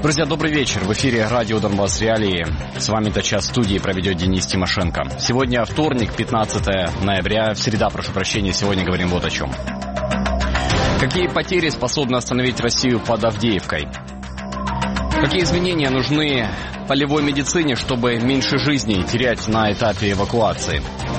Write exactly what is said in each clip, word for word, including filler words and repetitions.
Друзья, добрый вечер. В эфире радио Донбасс Реалии. С вами-то час студии проведет Денис Тимошенко. Сегодня вторник, пятнадцатое ноября. В среда, прошу прощения, сегодня говорим вот о чем. Какие потери способны остановить Россию под Авдеевкой? Какие изменения нужны полевой медицине, чтобы меньше жизней терять на этапе эвакуации?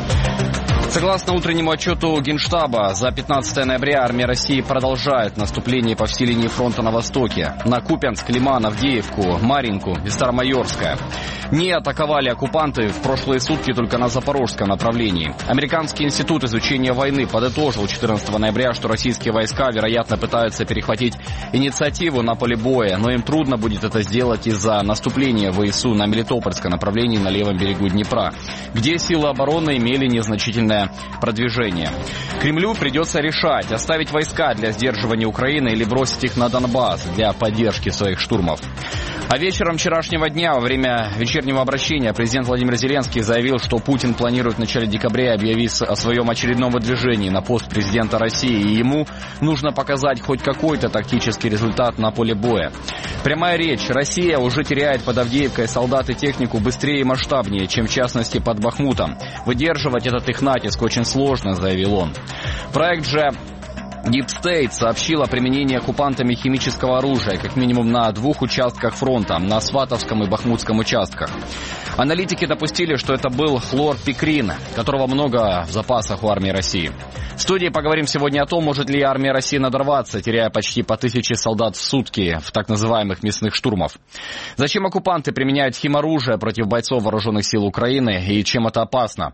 Согласно утреннему отчету Генштаба, за пятнадцатое ноября армия России продолжает наступление по всей линии фронта на востоке. На Купянск, Лиман, Авдеевку, Марьинку и Старомайорское. Не атаковали оккупанты в прошлые сутки только на запорожском направлении. Американский институт изучения войны подытожил четырнадцатого ноября, что российские войска, вероятно, пытаются перехватить инициативу на поле боя, но им трудно будет это сделать из-за наступления ВСУ на Мелитопольское направление на левом берегу Днепра, где силы обороны имели незначительное продвижение. Кремлю придется решать, оставить войска для сдерживания Украины или бросить их на Донбасс для поддержки своих штурмов. А вечером вчерашнего дня, во время вечернего обращения, президент Владимир Зеленский заявил, что Путин планирует в начале декабря объявить о своем очередном выдвижении на пост президента России, и ему нужно показать хоть какой-то тактический результат на поле боя. Прямая речь. Россия уже теряет под Авдеевкой солдат и технику быстрее и масштабнее, чем в частности под Бахмутом. Выдерживать этот их натиск очень сложно, заявил он. Проект же Deep State сообщил о применении оккупантами химического оружия как минимум на двух участках фронта, на Сватовском и Бахмутском участках. Аналитики допустили, что это был хлорпикрин, которого много в запасах у армии России. В студии поговорим сегодня о том, может ли армия России надорваться, теряя почти по тысяче солдат в сутки в так называемых мясных штурмов. Зачем оккупанты применяют химоружие против бойцов вооруженных сил Украины и чем это опасно?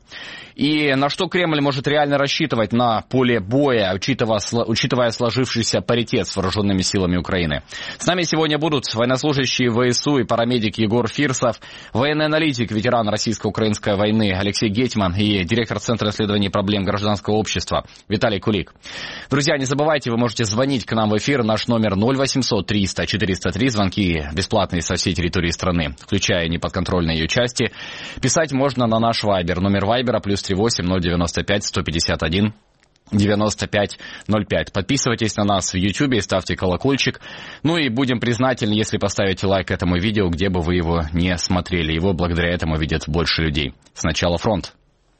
И на что Кремль может реально рассчитывать на поле боя, учитывая, учитывая сложившийся паритет с вооруженными силами Украины? С нами сегодня будут военнослужащие ВСУ и парамедик Егор Фирсов, военный аналитик, ветеран российско-украинской войны Алексей Гетьман и директор Центра исследований проблем гражданского общества Виталий Кулик. Друзья, не забывайте, вы можете звонить к нам в эфир. Наш номер ноль восемьсот триста четыреста три. Звонки бесплатные со всей территории страны, включая неподконтрольные ее части. Писать можно на наш вайбер. Номер вайбера плюс три восемь ноль девяносто пять сто пятьдесят один девяносто пять ноль пять. Подписывайтесь на нас в Ютьюбе и ставьте колокольчик. Ну и будем признательны, если поставите лайк этому видео, где бы вы его не смотрели. Его благодаря этому видят больше людей. Сначала фронт.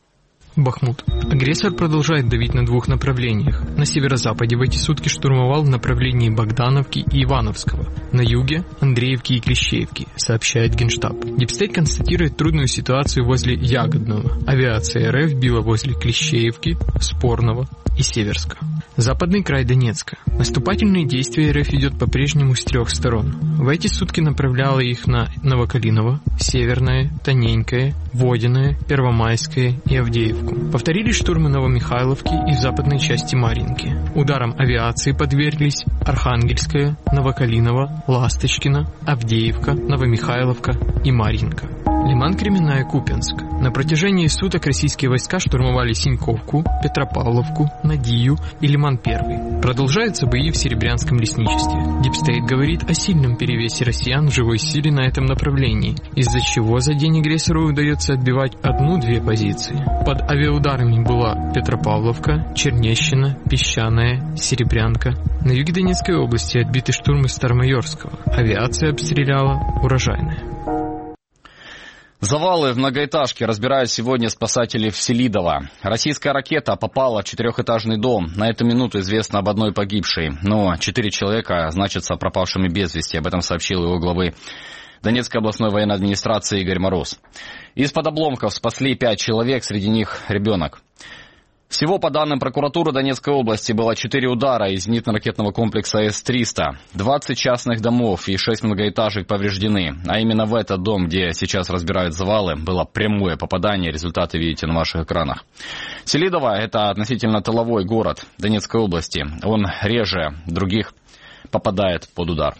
Бахмут. Агрессор продолжает давить на двух направлениях. На северо-западе в эти сутки штурмовал в направлении Богдановки и Ивановского. На юге – Андреевки и Клещеевки, сообщает Генштаб. Дипстейт констатирует трудную ситуацию возле Ягодного. Авиация РФ била возле Клещеевки, Спорного и Северска. Западный край Донецка. Наступательные действия РФ идет по-прежнему с трех сторон. В эти сутки направляла их на Новокалиново, Северное, Тоненькое, Водяное, Первомайское и Авдеевку. Повторились штурмы Новомихайловки и в западной части Марьинки. Ударом авиации подверглись Архангельская, Новокалиново, Ласточкино, Авдеевка, Новомихайловка и Марьинка. Лиман, Кременная, Купянск. На протяжении суток российские войска штурмовали Синьковку, Петропавловку, Надию и Лиман-Первый. Продолжаются бои в Серебрянском лесничестве. Дипстейт говорит о сильном перевесе россиян в живой силе на этом направлении, из-за чего за день агрессору удается отбивать одну-две позиции. Под авиаударами была Петропавловка, Чернещина, Песчаная, Серебрянка. На юге Донецкой области отбиты штурмы Старомайорского. Авиация обстреляла Урожайное. Завалы в многоэтажке разбирают сегодня спасатели в Селидово. Российская ракета попала в четырехэтажный дом. На эту минуту известно об одной погибшей. Но четыре человека значатся пропавшими без вести. Об этом сообщил его главы Донецкой областной военной администрации Игорь Мороз. Из-под обломков спасли пять человек, среди них ребенок. Всего, по данным прокуратуры Донецкой области, было четыре удара из зенитно-ракетного комплекса эс триста. двадцать частных домов и шесть многоэтажек повреждены. А именно в этот дом, где сейчас разбирают завалы, было прямое попадание. Результаты видите на ваших экранах. Селидово – это относительно тыловой город Донецкой области. Он реже других попадает под удар.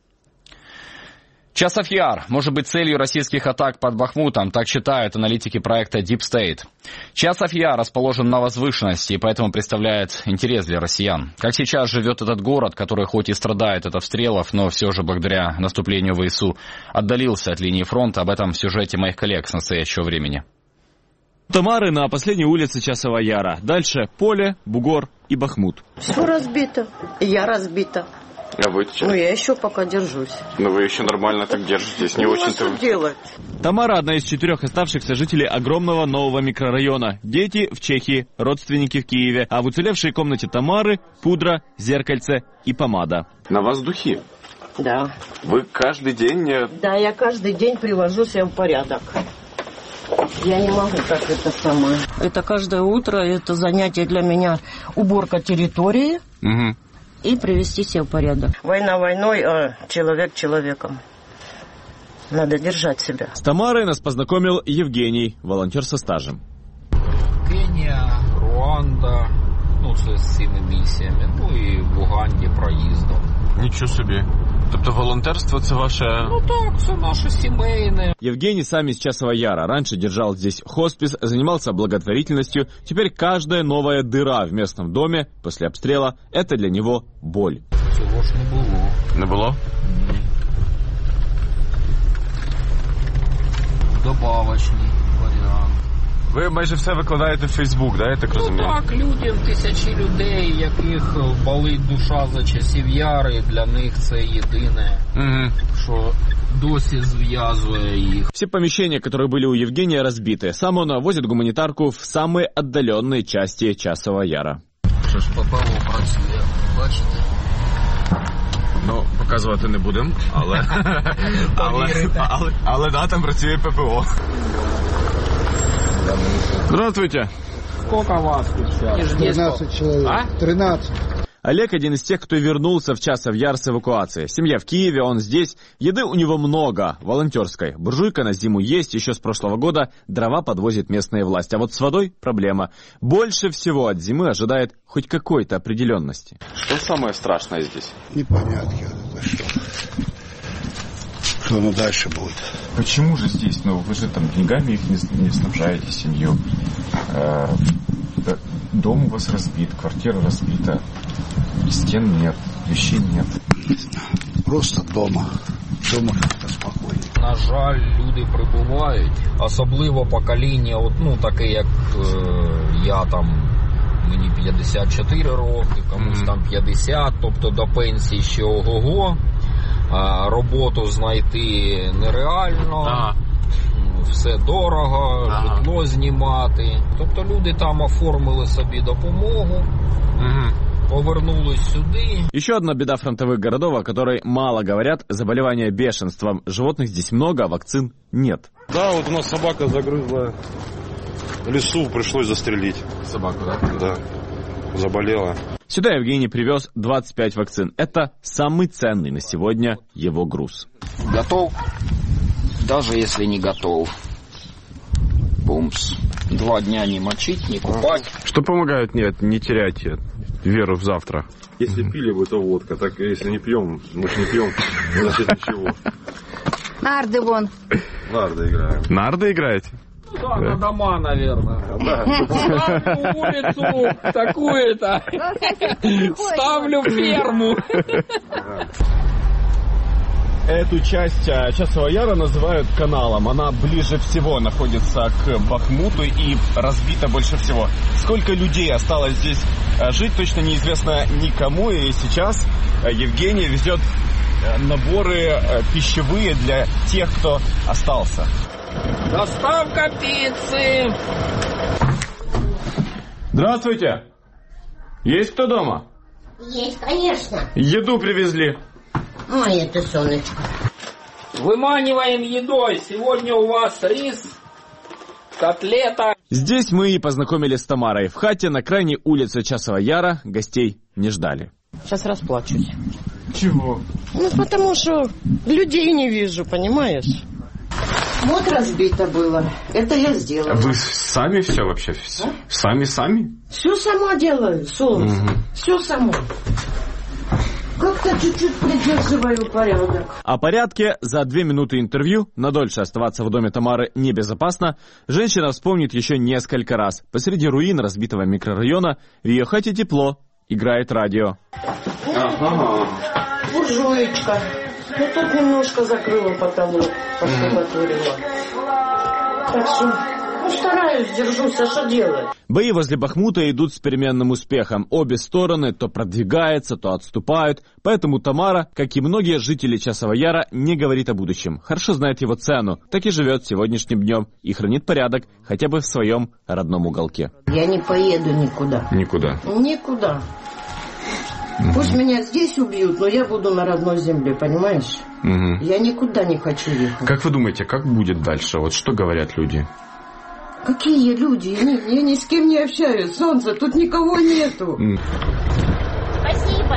Часов Яр может быть целью российских атак под Бахмутом, так считают аналитики проекта Deep State. Часов Яр расположен на возвышенности и поэтому представляет интерес для россиян. Как сейчас живет этот город, который хоть и страдает от обстрелов, но все же благодаря наступлению ВСУ отдалился от линии фронта, об этом в сюжете моих коллег с настоящего времени. Тамары на последней улице Часова Яра. Дальше поле, бугор и Бахмут. Все разбито. Я разбита. А вы что? Ну, я еще пока держусь. Ну, вы еще нормально так держитесь, не ну, очень-то... А что делать? Тамара – одна из четырех оставшихся жителей огромного нового микрорайона. Дети в Чехии, родственники в Киеве. А в уцелевшей комнате Тамары – пудра, зеркальце и помада. На вас духи? Да. Вы каждый день... Да, я каждый день привожу себя в порядок. Я не могу так это самое. Это каждое утро, это занятие для меня уборка территории. Угу. И привести себя в порядок. Война войной, а человек человеком. Надо держать себя. С Тамарой нас познакомил Евгений, волонтер со стажем. Кенія, Руанда, ну це з цими місіями, ну і в Уганді проїздом. Нічого собі. Тобто волонтерство це ваше... Ну так, це наше сімейне. Евгений сам из Часова Яра. Раньше держал здесь хоспис, занимался благотворительностью. Теперь каждая новая дыра в местном доме после обстрела – это для него боль. Цього ж не було. Не було? Ні. Добавочний варіант. Ви майже все викладаєте в Фейсбук, да, я так розумію? Ну так, людям, тисячі людей, яких болить душа за часів Яри, для них це єдине, угу. що досі зв'язує їх. Все помещения, которые были у Евгения, разбиты. Сам он возит гуманитарку в самые отдаленные части Часова Яра. Що ж ППО працює, бачите? Ну, показувати не будемо, але... але, але, але да, там працює ППО. Здравствуйте. Сколько вас тут сейчас? тринадцать человек. А? тринадцать. Олег один из тех, кто вернулся в Часов Яр с эвакуации. Семья в Киеве, он здесь. Еды у него много, волонтерской. Буржуйка на зиму есть, еще с прошлого года дрова подвозит местные власти. А вот с водой проблема. Больше всего от зимы ожидает хоть какой-то определенности. Что самое страшное здесь? Непонятки. Это что? Что оно дальше будет? Почему же здесь? Ну, вы же там деньгами их не, не снабжаете, семью. Э, дом у вас разбит, квартира разбита. Стен нет, вещей нет. Не знаю. Просто дома. Дома как-то спокойнее. На жаль, люди прибувають. Особливо покоління, от, ну, таке, як е, я там, мені п'ятдесят чотири роки, комусь mm-hmm. там п'ятдесят, тобто до пенсії ще ого-го. А, роботу знайти нереально. Ага. Все дорого, ага. Житло знімати. Тобто люди там оформили собі допомогу. Угу. Повернулись сюда. Еще одна беда фронтовых городов, о которой мало говорят, заболевание бешенством. Животных здесь много, а вакцин нет. Да, вот у нас собака загрызла в лесу, пришлось застрелить. Собаку, да? Да, заболела. Сюда Евгений привез двадцать пять вакцин. Это самый ценный на сегодня его груз. Готов? Даже если не готов. Бумс. Два дня не мочить, не купать. Что помогает нет, не терять веру в завтра? Если пили бы, то водка. Так если не пьем, мы же не пьем, значит ничего. Нарды вон. Нарды играем. Нарды играете? Да, на дома, наверное. Да. Улицу такую-то. Ставлю ферму. Эту часть Часова Яра называют каналом. Она ближе всего находится к Бахмуту и разбита больше всего. Сколько людей осталось здесь жить, точно неизвестно никому. И сейчас Евгений везет наборы пищевые для тех, кто остался. Доставка пиццы. Здравствуйте. Есть кто дома? Есть, конечно. Еду привезли. Ой, это солнышко. Выманиваем едой. Сегодня у вас рис, котлета. Здесь мы и познакомились с Тамарой. В хате на крайней улице Часова Яра гостей не ждали. Сейчас расплачусь. Чего? Ну, потому что людей не вижу, понимаешь? Вот разбито было. Это я сделала. Вы сами все вообще? А? Сами-сами? Все сама делаю, солнце. Угу. Все сама. Как-то чуть-чуть придерживаю порядок. О порядке за две минуты интервью, но дольше оставаться в доме Тамары небезопасно, женщина вспомнит еще несколько раз. Посреди руин разбитого микрорайона в ее хате тепло, играет радио. Ага. Буржуечка. Ну тут немножко закрыла потолок, поштукатурила. Так что Ну, стараюсь, держусь, а что делать? Бои возле Бахмута идут с переменным успехом. Обе стороны то продвигаются, то отступают. Поэтому Тамара, как и многие жители Часового Яра, не говорит о будущем. Хорошо знает его цену, так и живет сегодняшним днем и хранит порядок хотя бы в своем родном уголке. Я не поеду никуда. Никуда? Никуда. Пусть меня здесь убьют, но я буду на родной земле, понимаешь? Угу. Я никуда не хочу ехать. Как вы думаете, как будет дальше? Вот что говорят люди? Какие люди? Я ни, я ни с кем не общаюсь, солнце, тут никого нету. Спасибо.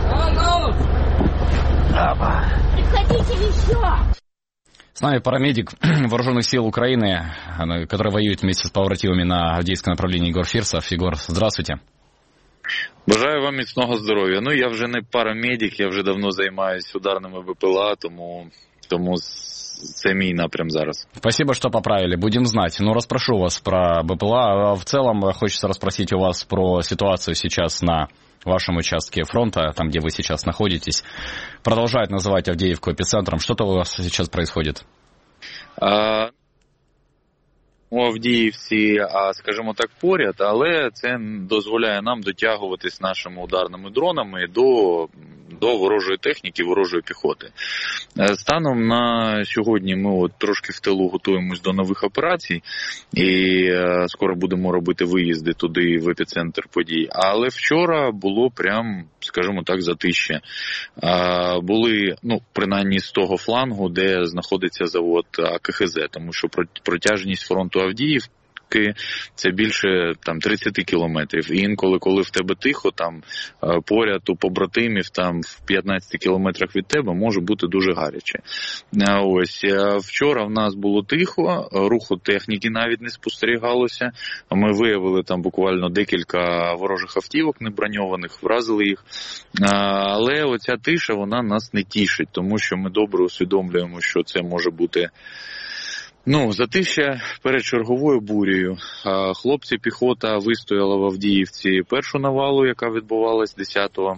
Приходите еще. С нами парамедик Вооруженных сил Украины, который воюет вместе с побратимами на Авдіївському направлении, Егор Фирсов. Егор, здравствуйте. Бажаю вам міцного здоров'я. Ну, я вже не парамедик, я вже давно займаюся ударними БПЛА, тому, тому це мій напрям зараз. Спасибо, что поправили, будем знать. Ну, расспрошу вас про БПЛА. В целом, хочется расспросить у вас про ситуацию сейчас на вашем участке фронта, там, где вы сейчас находитесь. Продолжают называть Авдеевку эпицентром. Что-то у вас сейчас происходит? А... У Авдіївці, а скажімо так, поряд, але це дозволяє нам дотягуватись нашими ударними дронами до, до ворожої техніки, ворожої піхоти. Станом на сьогодні ми от трошки в тилу готуємось до нових операцій і скоро будемо робити виїзди туди, в епіцентр подій. Але вчора було прям, скажімо так, затища. Були, ну, принаймні з того флангу, де знаходиться завод АКХЗ, тому що протяжність фронту Авдіївки це більше там тридцять кілометрів. І інколи, коли в тебе тихо, там поряд у побратимів, там в п'ятнадцяти кілометрах від тебе може бути дуже гаряче. Ось, вчора в нас було тихо, руху техніки навіть не спостерігалося. Ми виявили там буквально декілька ворожих автівок неброньованих, вразили їх. Але оця тиша, вона нас не тішить, тому що ми добре усвідомлюємо, що це може бути Ну, затища перед черговою бурею. Хлопці, піхота вистояла в Авдіївці першу навалу, яка відбувалась десятого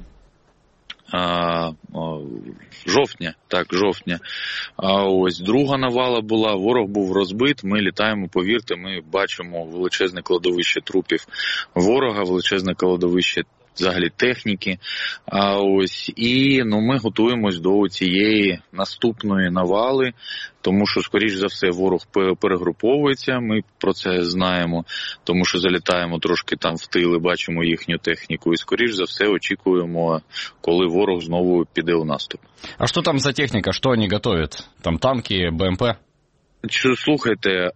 жовтня, так, жовтня. А ось друга навала була, ворог був розбит, ми літаємо, повірте, ми бачимо величезне кладовище трупів ворога, величезне кладовище взагалі техніки. А ось і ну ми готуємось до цієї наступної навали, тому що, скоріш за все, ворог перегруповується, ми про це знаємо, тому що залітаємо трошки там в тили, бачимо їхню техніку і, скоріш за все, очікуємо, коли ворог знову піде у наступ. А що там за техніка? Що вони готують? Там танки, БМП? Слухайте,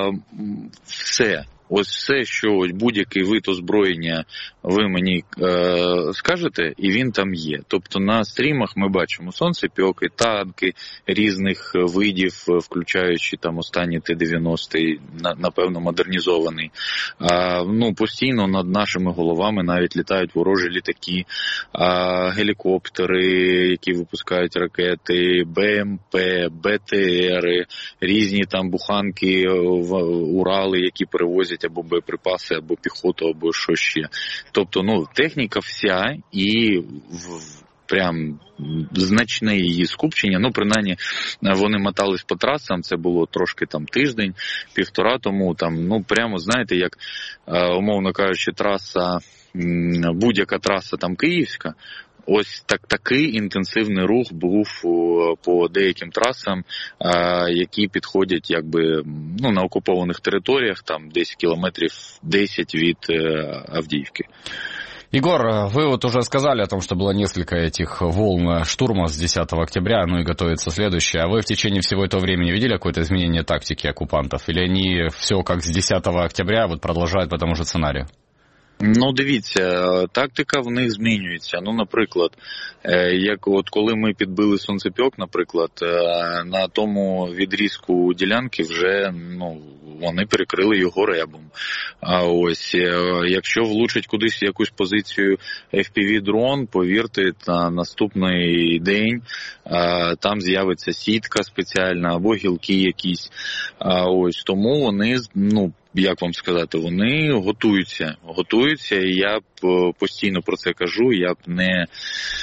все. Ось все, що будь-який вид озброєння ви мені е, скажете, і він там є. Тобто на стрімах ми бачимо сонцепьоки, танки різних видів, включаючи там останні Т дев'яносто, на, напевно, модернізований. А, ну, постійно над нашими головами навіть літають ворожі літаки, а, гелікоптери, які випускають ракети, БМП, БТРи, різні там буханки, Урали, які перевозять або боєприпаси, або піхоту, або що ще. Тобто, ну, техніка вся і в, прям значне її скупчення. Ну, принаймні, вони мотались по трасам, це було трошки там тиждень, півтора тому, там, ну, прямо, знаєте, як, умовно кажучи, траса, будь-яка траса там київська, ось так, такий інтенсивний рух був по деяким трасам, які підходять якби, ну, на окупованих територіях, там десь кілометрів десять від Авдіївки. Егор, вы вот уже сказали о том, что было несколько этих волн штурма с десятого октября, ну и готовится следующее. А вы в течение всего этого времени видели какое-то изменение тактики оккупантов? Или они все как с десятого октября вот продолжают по тому же сценарию? Ну, дивіться, тактика в них змінюється. Ну, наприклад, як от коли ми підбили сонцепьок, наприклад, на тому відрізку ділянки вже, ну, вони перекрили його ребом. А ось, якщо влучить кудись якусь позицію еф пі ві-дрон, повірте, на наступний день там з'явиться сітка спеціальна або гілки якісь. А ось, тому вони, ну, як вам сказати, вони готуються, готуються, і я б постійно про це кажу, я б не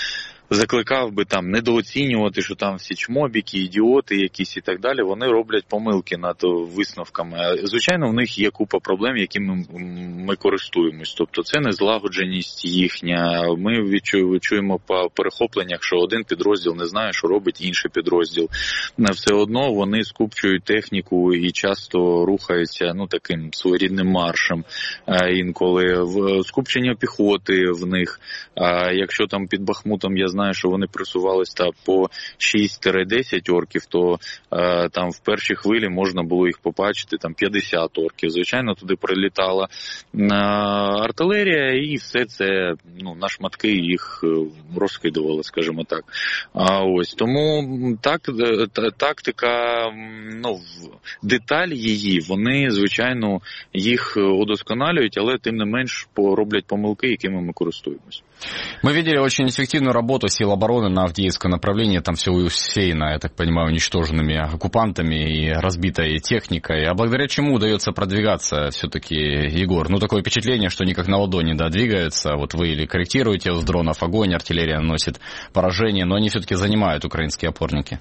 закликав би там недооцінювати, що там всі чмобіки, ідіоти якісь і так далі, вони роблять помилки над висновками. Звичайно, в них є купа проблем, якими ми користуємось. Тобто це незлагодженість їхня. Ми відчуємо по перехопленнях, що один підрозділ не знає, що робить інший підрозділ. Все одно вони скупчують техніку і часто рухаються, ну, таким своєрідним маршем. Інколи в скупчення піхоти в них. Якщо там під Бахмутом я знаю, що вони присувались та по шість-десять орків, то е, там в першій хвилі можна було їх побачити, там п'ятдесят орків. Звичайно, туди прилітала е, артилерія, і все це, ну, на шматки їх розкидувало, скажімо так. А ось тому так, тактика, ну, деталі її, вони, звичайно, їх удосконалюють, але тим не менш роблять помилки, якими ми користуємось. Мы видели очень эффективную работу сил обороны на Авдеевском направлении. Там все усеяно, я так понимаю, уничтоженными оккупантами и разбитой техникой. А благодаря чему удается продвигаться все-таки, Егор? Ну, такое впечатление, что они как на ладони, да, двигаются. Вот вы или корректируете с дронов огонь, артиллерия наносит поражение, но они все-таки занимают украинские опорники.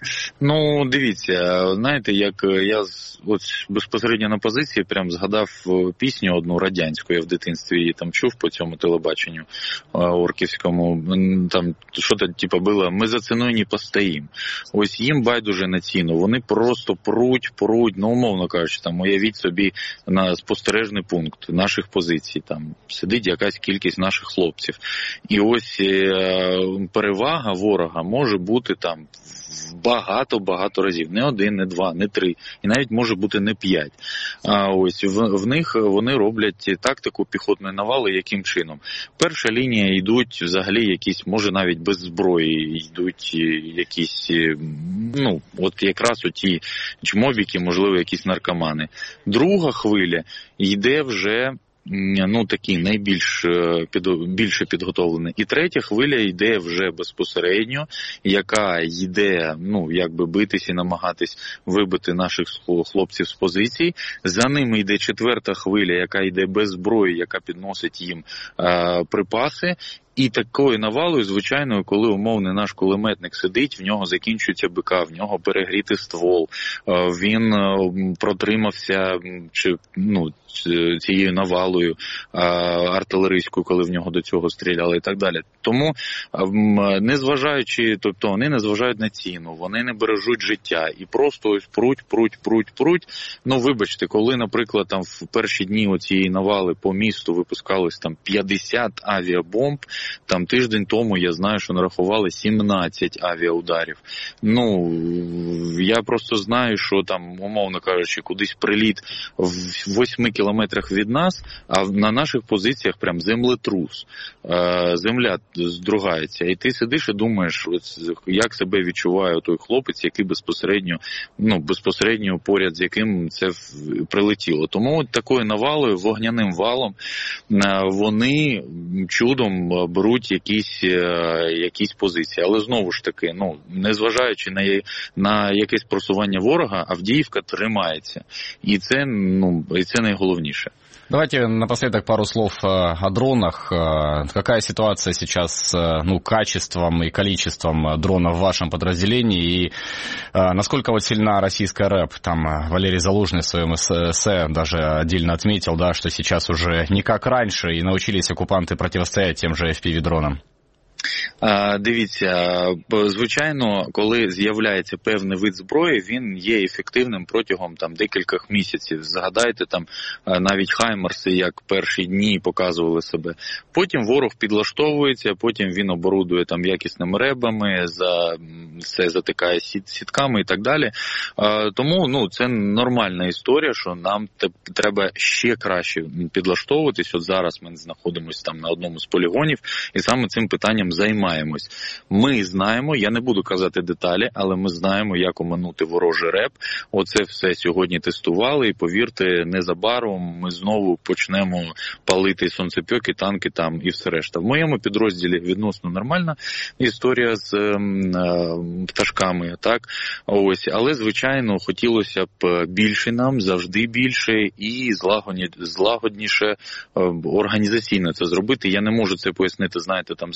Ну, дивіться, знаєте, як я от безпосередньо на позиції прям згадав пісню одну радянську, я в дитинстві її там чув по цьому телебаченню орківському, там що-то типу було, ми за ціною не постоїм. Ось їм байдуже на ціну, вони просто пруть, пруть, ну, умовно кажучи, там, уявіть собі на спостережний пункт наших позицій, там сидить якась кількість наших хлопців. І ось перевага ворога може бути там багато-багато разів. Не один, не два, не три. І навіть може бути не п'ять. А ось в, в них вони роблять тактику піхотної навали яким чином? Перша лінія йдуть взагалі якісь, може навіть без зброї, йдуть якісь, ну, от якраз оті чмобіки, можливо, якісь наркомани. Друга хвиля йде вже, ну, такі найбільш під, більше підготовлені. І третя хвиля йде вже безпосередньо, яка йде, ну, якби битись і намагатись вибити наших хлопців з позицій. За ними йде четверта хвиля, яка йде без зброї, яка підносить їм е, припаси. І такою навалою, звичайно, коли умовний наш кулеметник сидить, в нього закінчується БК, в нього перегрітий ствол, він протримався чи, ну, цією навалою артилерійською, коли в нього до цього стріляли і так далі. Тому, незважаючи, тобто вони не зважають на ціну, вони не бережуть життя і просто ось пруть, пруть, пруть, пруть. Ну, вибачте, коли, наприклад, там в перші дні оцієї навали по місту випускались там п'ятдесят авіабомб, там тиждень тому, я знаю, що нарахували сімнадцять авіаударів. Ну, я просто знаю, що там, умовно кажучи, кудись приліт в восьми кілометрах від нас, а на наших позиціях прям землетрус. Земля здругається. І ти сидиш і думаєш, як себе відчуває той хлопець, який безпосередньо, ну, безпосередньо поряд з яким це прилетіло. Тому такою навалою, вогняним валом, вони чудом беруть якісь, якісь позиції. Але знову ж таки, ну, незважаючи на, на якесь просування ворога, Авдіївка тримається. І це, ну, і це найголовніше. Давайте напоследок пару слов о дронах. Какая ситуация сейчас с, ну, качеством и количеством дронов в вашем подразделении? И насколько вот сильна российская РЭП? Там Валерий Залужный в своем эссе даже отдельно отметил, да, что сейчас уже не как раньше, и научились оккупанты противостоять тем же эф пі ві-дронам. Дивіться, звичайно, коли з'являється певний вид зброї, він є ефективним протягом там декількох місяців. Згадайте, там навіть хаймерси, як перші дні показували себе. Потім ворог підлаштовується, потім він оборудує там якісними ребами, за все затикає сіт, сітками і так далі. Тому, ну, це нормальна історія, що нам треба ще краще підлаштовуватись. От зараз ми знаходимося там на одному з полігонів і саме цим питанням займаємось. Ми знаємо, я не буду казати деталі, але ми знаємо, як оминути ворожий реп. Оце все сьогодні тестували, і повірте, незабаром ми знову почнемо палити сонцепьоки, танки там і все решта. В моєму підрозділі відносно нормальна історія з е, пташками, так? Ось, але, звичайно, хотілося б більше нам, завжди більше і злагодні, злагодніше е, організаційно це зробити. Я не можу це пояснити, знаєте, там за тридцять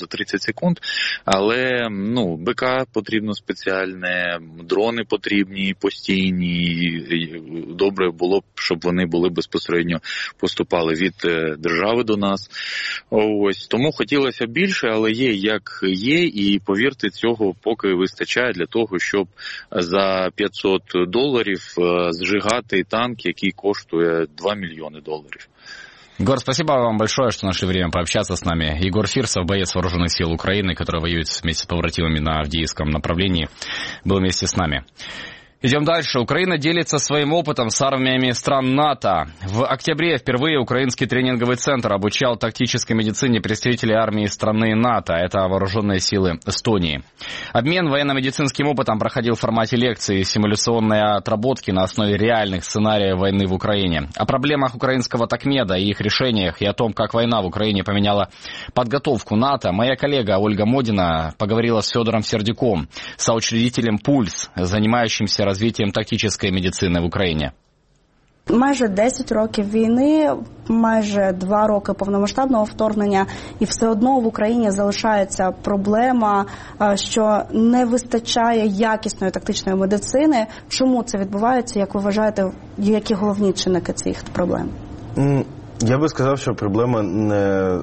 секунд. Але, ну, БК потрібно спеціальне, дрони потрібні, постійні. Добре було б, щоб вони були безпосередньо поступали від держави до нас. Ось, тому хотілося більше, але є як є, і повірте, цього поки вистачає для того, щоб за п'ятсот доларів зжигати танк, який коштує два мільйони доларів. Егор, спасибо вам большое, что нашли время пообщаться с нами. Егор Фирсов, боец вооруженных сил Украины, который воюет вместе с побратимами на Авдеевском направлении, был вместе с нами. Идем дальше. Украина делится своим опытом с армиями стран НАТО. В октябре впервые украинский тренинговый центр обучал тактической медицине представителей армии страны НАТО. Это вооруженные силы Эстонии. Обмен военно-медицинским опытом проходил в формате лекции и симуляционной отработки на основе реальных сценариев войны в Украине. О проблемах украинского такмеда и их решениях, и о том, как война в Украине поменяла подготовку НАТО, моя коллега Ольга Модина поговорила с Федором Сердюком, соучредителем «Пульс», занимающимся развитием тактической медицины в Україні. Майже десять років війни, майже два роки повномасштабного вторгнення, і все одно в Україні залишається проблема, що не вистачає якісної тактичної медицини. Чому це відбувається, як ви вважаєте, які головні чинники цих проблем? Я би сказав, що проблема не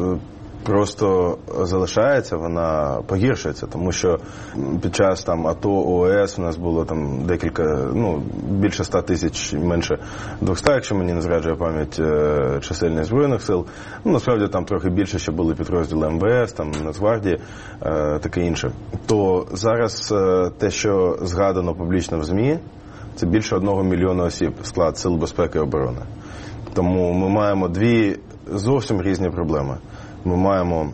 просто залишається, вона погіршується, тому що під час там АТО, ООС у нас було там декілька, ну, більше ста тисяч, менше двохсот, якщо мені не зраджує пам'ять, чисельних Збройних сил. Ну, насправді там трохи більше ще були підрозділи МВС, там Нацгвардії, таке інше. То зараз те, що згадано публічно в ЗМІ, це більше одного мільйона осіб, склад Сил безпеки і оборони. Тому ми маємо дві зовсім різні проблеми. Ми маємо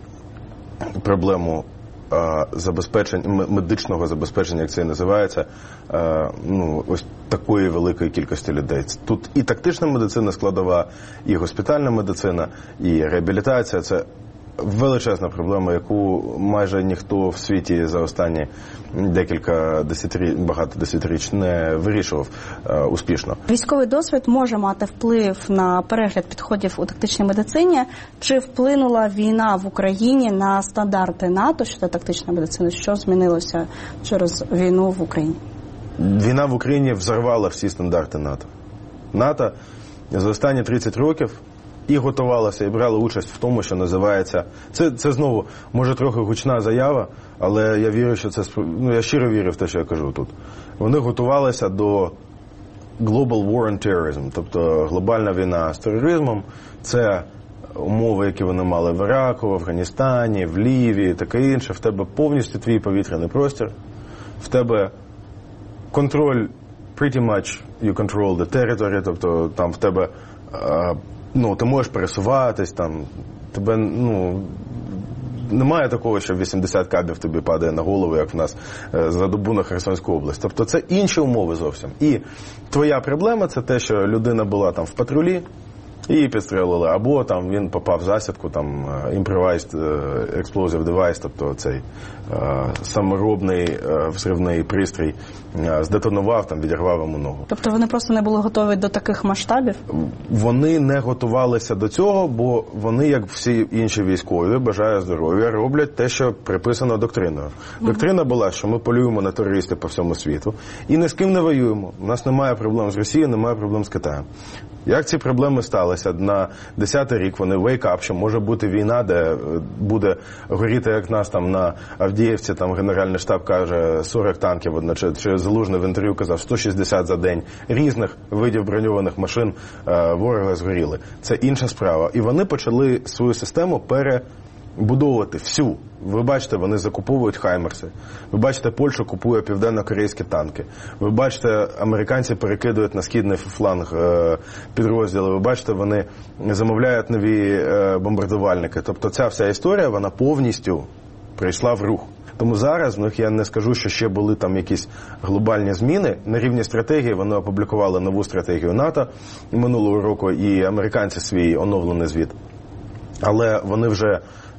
проблему а, забезпечення, медичного забезпечення, як це і називається, а, ну, ось такої великої кількості людей. Тут і тактична медицина складова, і госпітальна медицина, і реабілітація – це величезна проблема, яку майже ніхто в світі за останні декілька десятиріч, багато десятиріч не вирішував е, успішно. Військовий досвід може мати вплив на перегляд підходів у тактичній медицині. Чи вплинула війна в Україні на стандарти НАТО щодо тактичної медицини? Що змінилося через війну в Україні? Війна в Україні взорвала всі стандарти НАТО. НАТО за останні тридцять років і готувалася, і брала участь в тому, що називається... Це, це знову, може, трохи гучна заява, але я вірю, що це... Ну, я щиро вірю в те, що я кажу тут. Вони готувалися до Global War on Terrorism, тобто глобальна війна з тероризмом. Це умови, які вони мали в Іраку, в Афганістані, в Лівії, таке інше. В тебе повністю твій повітряний простір. В тебе контроль, pretty much you control the territory, тобто там в тебе... Ну, ти можеш пересуватись, там, тебе, ну, немає такого, що вісімдесят кабів тобі падає на голову, як в нас за добу на Херсонську область. Тобто це інші умови зовсім. І твоя проблема – це те, що людина була там в патрулі, її підстрелили, або там він попав в засідку, там improvised explosive device, тобто цей е, саморобний е, взривний пристрій е, здетонував, там відірвав йому ногу. Тобто вони просто не були готові до таких масштабів? Вони не готувалися до цього, бо вони, як всі інші військові, бажаю здоров'я, роблять те, що приписано доктриною. Mm-hmm. Доктрина була, що ми полюємо на терористів по всьому світу і ні з ким не воюємо. У нас немає проблем з Росією, немає проблем з Китаєм. Як ці проблеми сталися? На десятий рік вони wake up, що може бути війна, де буде горіти, як нас там на Авдіївці, там Генеральний штаб каже сорок танків, чи, чи Залужний в інтерв'ю казав сто шістдесят за день різних видів броньованих машин е, ворога згоріли. Це інша справа. І вони почали свою систему перебудовувати всю. Ви бачите, вони закуповують хаймерси. Ви бачите, Польща купує південно-корейські танки. Ви бачите, американці перекидують на східний фланг е, підрозділи. Ви бачите, вони замовляють нові е, бомбардувальники. Тобто ця вся історія, вона повністю прийшла в рух. Тому зараз, ну, я не скажу, що ще були там якісь глобальні зміни. На рівні стратегії вони опублікували нову стратегію НАТО минулого року, і американці свій оновлений звіт. Але вони вже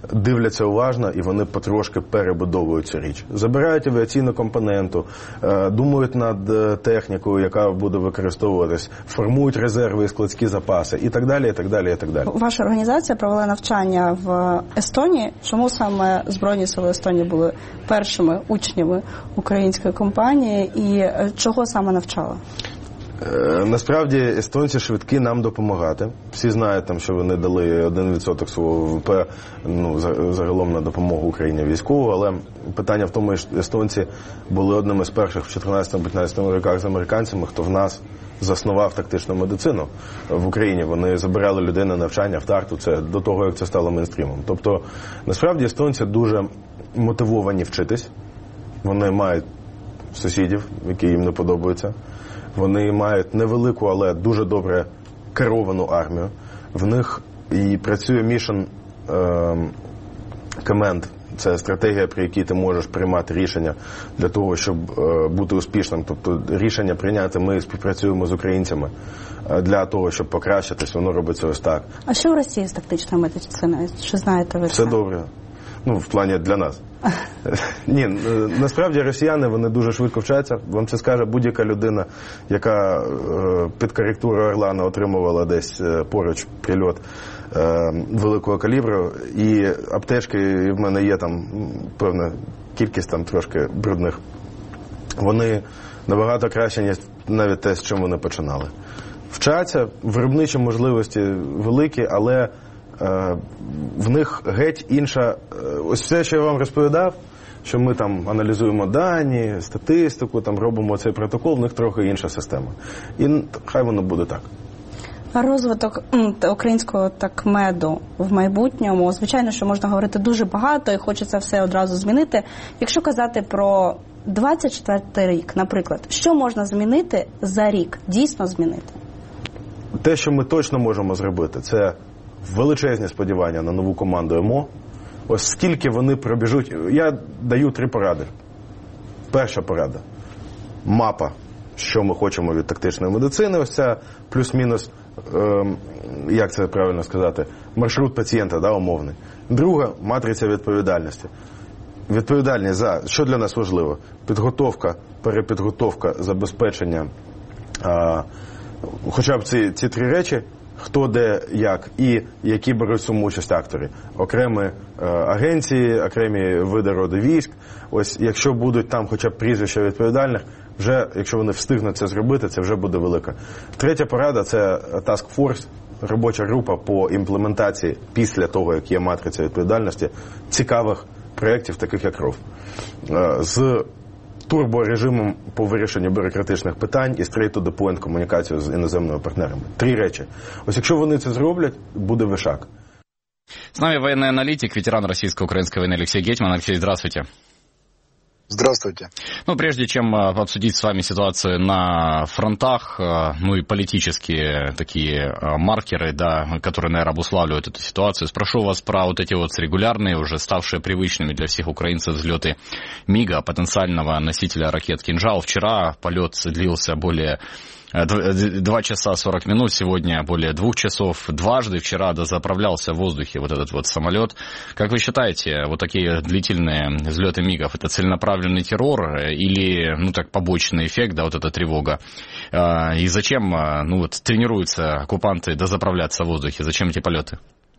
дивляться уважно і вони потрошки перебудовують цю річ. Забирають авіаційну компоненту, думають над технікою, яка буде використовуватись, формують резерви і складські запаси і так далі, і так далі, і так далі. Ваша організація провела навчання в Естонії. Чому саме Збройні сили Естонії були першими учнями української компанії і чого саме навчала? Насправді естонці швидкі нам допомагати. Всі знають, там, що вони дали один відсоток свого ВВП, ну, загалом на допомогу Україні військову, але питання в тому, що естонці були одними з перших в чотирнадцятому-п'ятнадцятому роках з американцями, хто в нас заснував тактичну медицину в Україні. Вони забирали людей на навчання в Тарту, це до того, як це стало мейнстрімом. Тобто, насправді, естонці дуже мотивовані вчитись. Вони мають сусідів, які їм не подобаються. Вони мають невелику, але дуже добре керовану армію. В них і працює Mission Command. Це стратегія, при якій ти можеш приймати рішення для того, щоб бути успішним. Тобто рішення прийняти ми співпрацюємо з українцями для того, щоб покращитись. Воно робиться ось так. А що в Росії з тактичною медициною? Чи знаєте ви це? Все добре. Ну, в плані для нас. Ні, насправді росіяни, вони дуже швидко вчаться. Вам це скаже будь-яка людина, яка е, під коректуру Орлана отримувала десь е, поруч прильот е, великого калібру. І аптечки, і в мене є там певна кількість там трошки брудних. Вони набагато краще, ніж навіть те, з чим вони починали. Вчаться, виробничі можливості великі, але в них геть інша. Ось все, що я вам розповідав, що ми там аналізуємо дані, статистику, там робимо цей протокол, в них трохи інша система. І хай воно буде так. Розвиток українського такмеду в майбутньому, звичайно, що можна говорити дуже багато і хочеться все одразу змінити. Якщо казати про двадцять четвертий рік, наприклад, що можна змінити за рік, дійсно змінити? Те, що ми точно можемо зробити, це величезні сподівання на нову команду ЕМО. Ось скільки вони пробіжуть. Я даю три поради. Перша порада. Мапа, що ми хочемо від тактичної медицини. Ось ця плюс-мінус, е, як це правильно сказати, маршрут пацієнта, да, умовний. Друга – матриця відповідальності. Відповідальність за, що для нас важливо? Підготовка, перепідготовка, забезпечення, е, хоча б ці, ці три речі, хто, де, як і які беруть суму участь актори. Окремі е, агенції, окремі види роду військ. Ось якщо будуть там хоча б прізвища відповідальних, вже, якщо вони встигнуть це зробити, це вже буде велика. Третя порада – це Task Force, робоча група по імплементації після того, як є матриця відповідальності, цікавих проєктів, таких як РОВ. Е, з турборежимом по вирішенню бюрократичних питань і straight-to-the-point комунікацію з іноземними партнерами. Три речі. Ось якщо вони це зроблять, буде вишак. С нами военный аналитик, ветеран российско-украинской войны Алексей Гетьман. Алексей, здравствуйте. Здравствуйте. Ну, прежде чем обсудить с вами ситуацию на фронтах, ну и политические такие маркеры, да, которые, наверное, обуславливают эту ситуацию, спрошу вас про вот эти вот регулярные, уже ставшие привычными для всех украинцев взлеты МиГа, потенциального носителя ракет «Кинжал». Вчера полет длился более два часа сорок минут, сегодня более двух часов. Дважды вчера дозаправлялся в воздухе вот этот вот самолет. Как вы считаете, вот такие длительные взлеты МиГов — это целенаправленный террор или, ну так, побочный эффект, да, вот эта тревога? И зачем, ну вот, тренируются оккупанты дозаправляться в воздухе? Зачем эти полеты?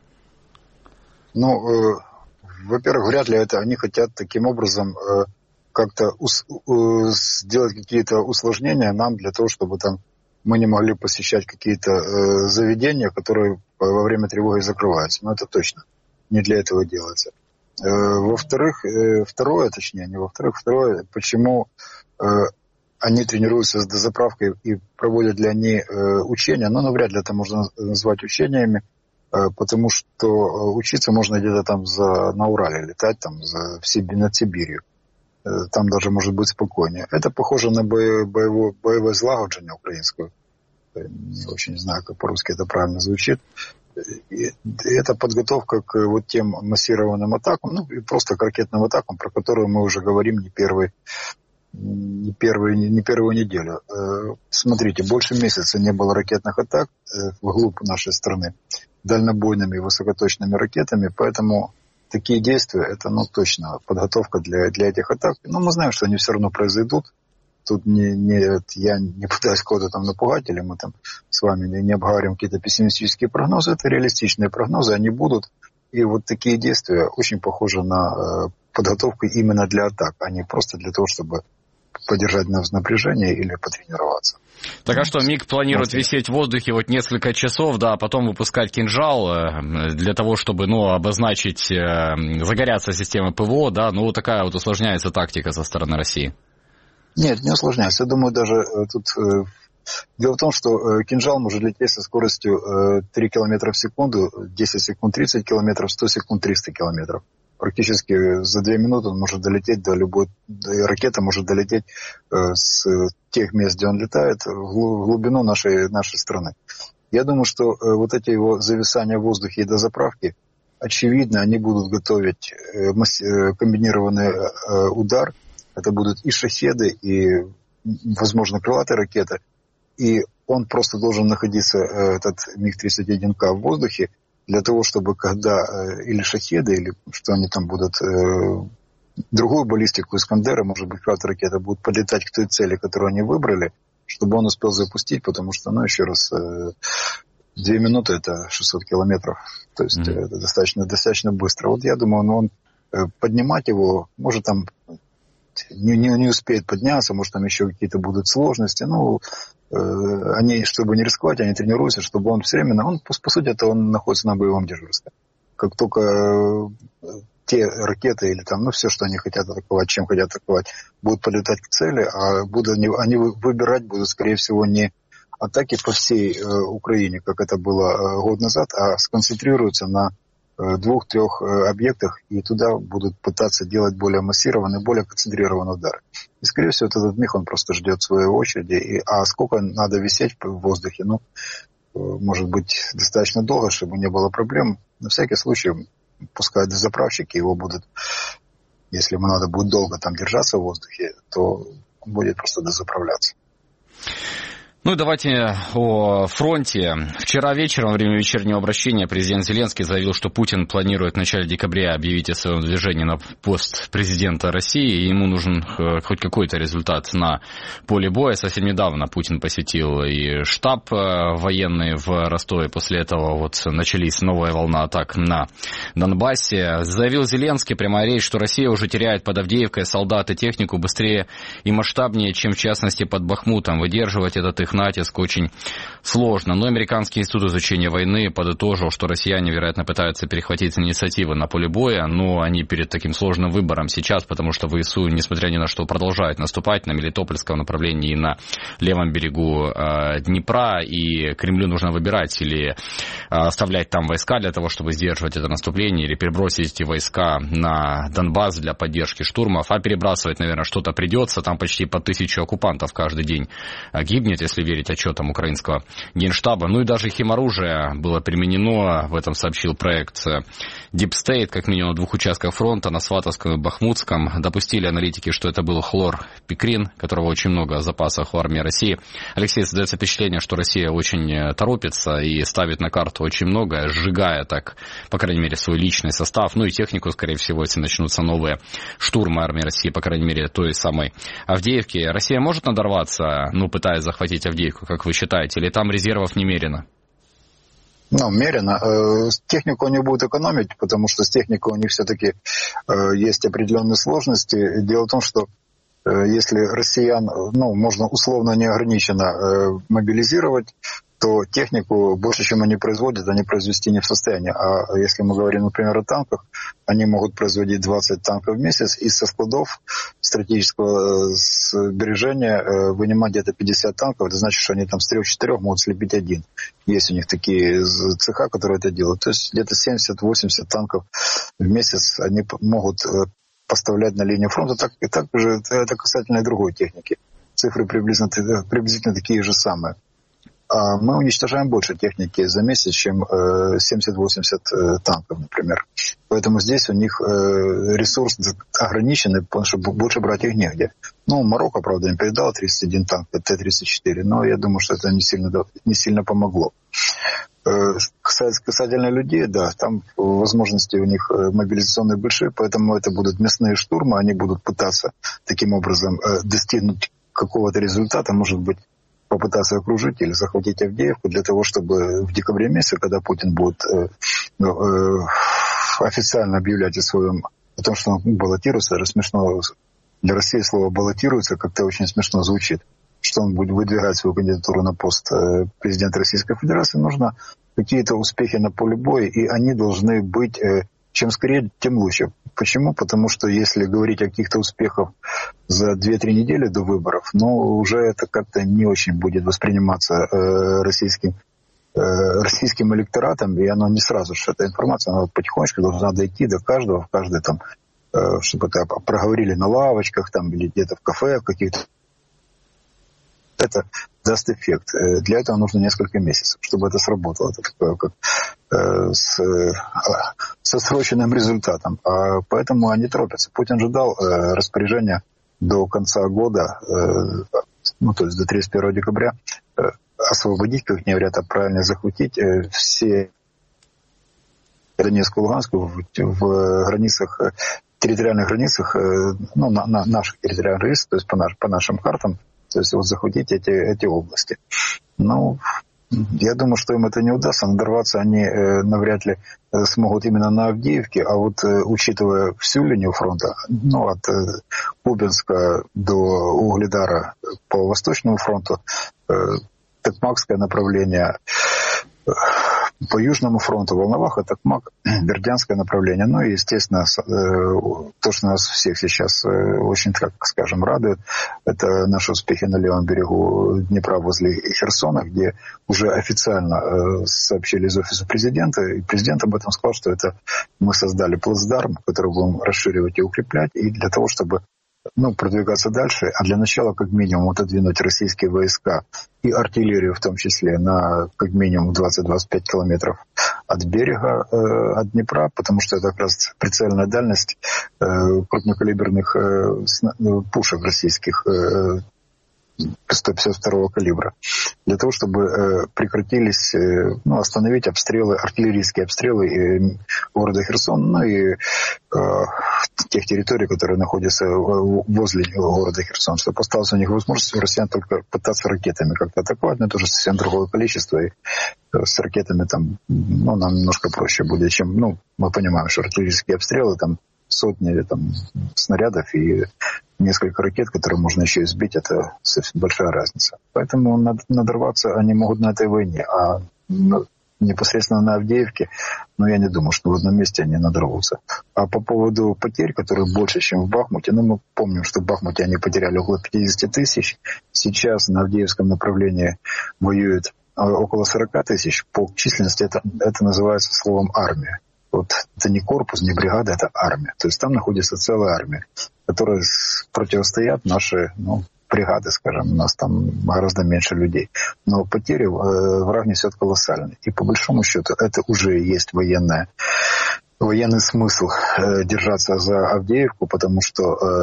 Ну, э, во-первых, вряд ли это они хотят таким образом э, как-то ус, э, сделать какие-то усложнения нам для того, чтобы там мы не могли посещать какие-то э, заведения, которые во время тревоги закрываются. Но это точно не для этого делается. Э, во-вторых, э, второе, точнее, не во-вторых, второе, почему э, они тренируются с дозаправкой и проводят ли они э, учения, ну, навряд ли это можно назвать учениями, э, потому что э, учиться можно где-то там за, на Урале летать, там, за, в Сибирь, над Сибирью. Там даже может быть спокойнее. Это похоже на бое, боевое, боевое злагоджение украинское. Не очень знаю, как по-русски это правильно звучит. И это подготовка к вот тем массированным атакам, ну и просто к ракетным атакам, про которые мы уже говорим не первый, не первый, не первую неделю. Смотрите, больше месяца не было ракетных атак вглубь нашей страны дальнобойными и высокоточными ракетами, поэтому такие действия, это, ну, точно подготовка для, для этих атак. Но мы знаем, что они все равно произойдут. Тут не, не, я не пытаюсь кого-то там напугать, или мы там с вами не, не обговариваем какие-то пессимистические прогнозы. Это реалистичные прогнозы, они будут. И вот такие действия очень похожи на э, подготовку именно для атак, а не просто для того, чтобы поддержать нас в напряжении или потренироваться. Так а что, МиГ планирует вот висеть в воздухе вот несколько часов, да, а потом выпускать кинжал для того, чтобы, ну, обозначить, э, загорятся системы ПВО, да, ну, вот такая вот усложняется тактика со стороны России. Нет, не усложняется. Я думаю, даже э, тут... Э, дело в том, что э, кинжал может лететь со скоростью э, три километра в секунду, десять секунд тридцать километров, сто секунд триста километров. Практически за две минуты он может долететь до любой... Ракета может долететь э, с тех мест, где он летает, в глубину нашей, нашей страны. Я думаю, что э, вот эти его зависания в воздухе и дозаправки, очевидно, они будут готовить э, масс... комбинированный э, удар. Это будут и шахеды, и, возможно, крылатые ракеты. И он просто должен находиться, этот МиГ тридцать один К, в воздухе, для того, чтобы когда или шахеды, или что они там будут, другую баллистику Искандера, может быть, крылатые ракеты, будут подлетать к той цели, которую они выбрали, чтобы он успел запустить, потому что, ну, еще раз, две минуты — это шестьсот километров. То есть mm-hmm. это достаточно, достаточно быстро. Вот я думаю, он, он поднимать его, может, там... Не, не, не успеет подняться, может, там еще какие-то будут сложности. Ну, э, они, чтобы не рисковать, они тренируются, чтобы он все время, он, по, по сути, это он находится на боевом дежурстве. Как только э, те ракеты или там, ну, все, что они хотят атаковать, чем хотят атаковать, будут подлетать к цели, а будут, они, они выбирать будут, скорее всего, не атаки по всей э, Украине, как это было э, год назад, а сконцентрируются на двух-трех объектах, и туда будут пытаться делать более массированные, более концентрированные удары. И, скорее всего, этот МиГ, он просто ждет своей очереди. И, а сколько надо висеть в воздухе, ну, может быть, достаточно долго, чтобы не было проблем. На всякий случай, пускай дозаправщики его будут, если ему надо будет долго там держаться в воздухе, то он будет просто дозаправляться. Ну и давайте о фронте. Вчера вечером, во время вечернего обращения, президент Зеленский заявил, что Путин планирует в начале декабря объявить о своем движении на пост президента России, и ему нужен хоть какой-то результат на поле боя. Совсем недавно Путин посетил и штаб военный в Ростове. После этого вот начались новая волна атак на Донбассе. Заявил Зеленский, прямая речь, что Россия уже теряет под Авдеевкой солдат и технику быстрее и масштабнее, чем в частности под Бахмутом. Выдерживать этот их натиск очень сложно. Но Американский институт изучения войны подытожил, что россияне, вероятно, пытаются перехватить инициативу на поле боя, но они перед таким сложным выбором сейчас, потому что ВСУ, несмотря ни на что, продолжают наступать на Мелитопольском направлении и на левом берегу э, Днепра, и Кремлю нужно выбирать или э, оставлять там войска для того, чтобы сдерживать это наступление, или перебросить эти войска на Донбасс для поддержки штурмов, а перебрасывать, наверное, что-то придется, там почти по тысячу оккупантов каждый день гибнет, если верить отчетам украинского генштаба. Ну и даже химоружие было применено, в этом сообщил проект Deep State, как минимум на двух участках фронта, на Сватовском и Бахмутском. Допустили аналитики, что это был хлорпикрин, которого очень много в запасах у армии России. Алексей, создается впечатление, что Россия очень торопится и ставит на карту очень многое, сжигая так, по крайней мере, свой личный состав, ну и технику, скорее всего, если начнутся новые штурмы армии России, по крайней мере, той самой Авдеевки. Россия может надорваться, ну, пытаясь захватить Авдеевку, как вы считаете, или там резервов немерено? Ну, мерено. Технику они будут экономить, потому что с техникой у них все-таки есть определенные сложности. Дело в том, что если россиян, ну, можно условно неограниченно мобилизировать, то технику больше, чем они производят, они произвести не в состоянии. А если мы говорим, например, о танках, они могут производить двадцать танков в месяц и со складов стратегического сбережения вынимать где-то пятьдесят танков. Это значит, что они там с трех-четырех могут слепить один. Есть у них такие цеха, которые это делают. То есть где-то семьдесят-восемьдесят танков в месяц они могут поставлять на линию фронта. Так, и так же это касательно и другой техники. Цифры приблизительно, приблизительно такие же самые. А мы уничтожаем больше техники за месяц, чем семьдесят-восемьдесят танков, например. Поэтому здесь у них ресурс ограниченный, потому что больше брать их негде. Ну, Марокко, правда, им передал тридцать один танк, Т тридцать четыре, но я думаю, что это не сильно, не сильно помогло. Касательно людей, да, там возможности у них мобилизационные большие, поэтому это будут мясные штурмы, они будут пытаться таким образом достигнуть какого-то результата, может быть, попытаться окружить или захватить Авдеевку для того, чтобы в декабре месяце, когда Путин будет ну, официально объявлять о своем, о том, что он баллотируется, это смешно, для России слово «баллотируется» как-то очень смешно звучит, что он будет выдвигать свою кандидатуру на пост президента Российской Федерации, нужно какие-то успехи на поле боя, и они должны быть, чем скорее, тем лучше. Почему? Потому что если говорить о каких-то успехах за две-три недели до выборов, ну, уже это как-то не очень будет восприниматься российским, российским электоратом, и оно не сразу же, эта информация, она потихонечку должна дойти до каждого, в каждой там, чтобы это проговорили на лавочках там, или где-то в кафе, в каких-то. Это даст эффект. Для этого нужно несколько месяцев, чтобы это сработало. Это такое, как э, с, э, со сроченным результатом. А поэтому они торопятся. Путин же дал э, распоряжение до конца года, э, ну, то есть до тридцать первого декабря, э, освободить, как не говорят, а правильно захватить э, все Донецкую и Луганскую в, в границах, территориальных границах, э, ну, на, на наших территориальных границах, то есть по, наш, по нашим картам, то есть вот захватить эти, эти области. Ну, я думаю, что им это не удастся. Надорваться они э, навряд ли э, смогут именно на Авдеевке, а вот э, учитывая всю линию фронта, ну, от э, Кубинска до Угледара по Восточному фронту, э, Токмакское направление, э, по Южному фронту, Волноваха, Токмак, Бердянское направление. Ну и, естественно, то, что нас всех сейчас очень, так скажем, радует, это наши успехи на левом берегу Днепра возле Херсона, где уже официально сообщили из офиса президента, и президент об этом сказал, что это мы создали плацдарм, который будем расширивать и укреплять, и для того, чтобы ну, продвигаться дальше, а для начала как минимум отодвинуть российские войска и артиллерию в том числе на как минимум двадцать-двадцать пять километров от берега, э, от Днепра, потому что это как раз прицельная дальность э, крупнокалиберных э, пушек российских э, сто пятьдесят второго калибра, для того, чтобы э, прекратились, э, ну, остановить обстрелы, артиллерийские обстрелы э, города Херсон, ну и э, тех территорий, которые находятся возле города Херсон, чтобы осталась у них возможность у россиян только пытаться ракетами как-то атаковать, но это уже совсем другое количество, и с ракетами там, ну, нам немножко проще будет, чем, ну, мы понимаем, что артиллерийские обстрелы, там, сотни там, снарядов и несколько ракет, которые можно еще и сбить, это совсем большая разница. Поэтому надорваться они могут на этой войне, а непосредственно на Авдеевке, но я не думаю, что в одном месте они надорвутся. А по поводу потерь, которые больше, чем в Бахмуте, ну, мы помним, что в Бахмуте они потеряли около пятьдесят тысяч, сейчас на Авдеевском направлении воюют около сорок тысяч, по численности это, это называется словом «армия». Вот это не корпус, не бригада, это армия. То есть там находится целая армия, которая противостоят наши, ну, бригады, скажем, у нас там гораздо меньше людей. Но потери э, враг несет колоссальные. И по большому счету это уже есть военная, военный смысл э, держаться за Авдеевку, потому что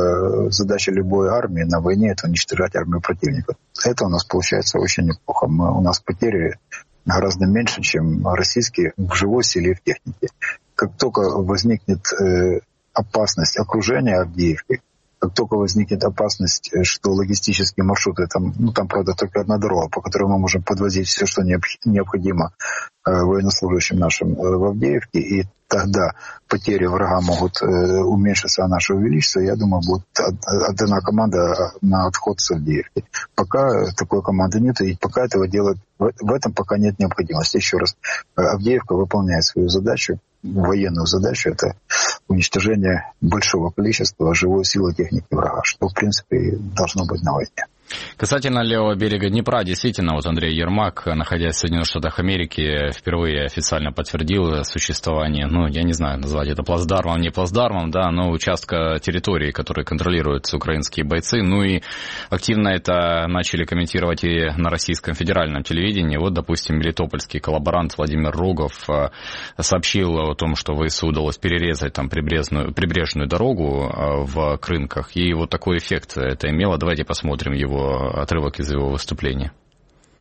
э, задача любой армии на войне — это уничтожать армию противника. Это у нас получается очень неплохо. Мы, у нас потери гораздо меньше, чем российские в живой силе и в технике. Как только возникнет э, опасность окружения Авдеевки, как только возникнет опасность, что логистические маршруты, там, ну, там, правда, только одна дорога, по которой мы можем подвозить все, что необходимо э, военнослужащим нашим э, в Авдеевке, и тогда потери врага могут э, уменьшиться, а наши увеличиться, я думаю, будет отдана команда на отход с Авдеевки. Пока такой команды нет, и пока этого делать, в, в этом пока нет необходимости. Еще раз, Авдеевка выполняет свою задачу, военную задачу, это уничтожение большого количества живой силы техники врага, что, в принципе, должно быть на войне. Касательно левого берега Днепра, действительно, вот Андрей Ермак, находясь в Соединенных Штатах Америки, впервые официально подтвердил существование, ну, я не знаю, назвать это плацдармом, не плацдармом, да, но участка территории, который контролируют украинские бойцы. Ну и активно это начали комментировать и на российском федеральном телевидении. Вот, допустим, мелитопольский коллаборант Владимир Рогов сообщил о том, что ВСУ удалось перерезать там прибрежную, прибрежную дорогу в Крынках. И вот такой эффект это имело. Давайте посмотрим его отрывок из его выступления.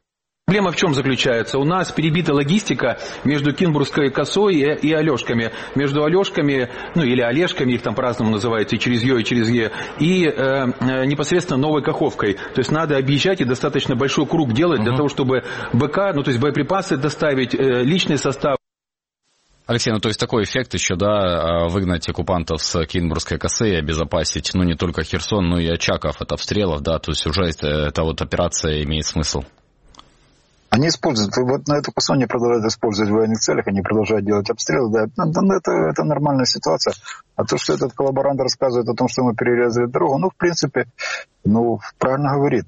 Проблема в чем заключается? У нас перебита логистика между Кинбургской косой и, и Алешками. Между Алешками, ну или Олежками, их там по-разному называют, и через Ё, и через Е, и э, э, непосредственно Новой Каховкой. То есть надо объезжать и достаточно большой круг делать, угу. для того, чтобы БК, ну то есть боеприпасы доставить, э, личный состав. Алексей, ну то есть такой эффект еще, да, выгнать оккупантов с Кинбургской косы и обезопасить, ну не только Херсон, но и Очаков от обстрелов, да, то есть уже это, эта вот операция имеет смысл. Они используют, вот на эту косу они продолжают использовать в военных целях, они продолжают делать обстрелы, да, это, это нормальная ситуация. А то, что этот коллаборант рассказывает о том, что мы перерезали дорогу, ну, в принципе, ну, правильно говорит.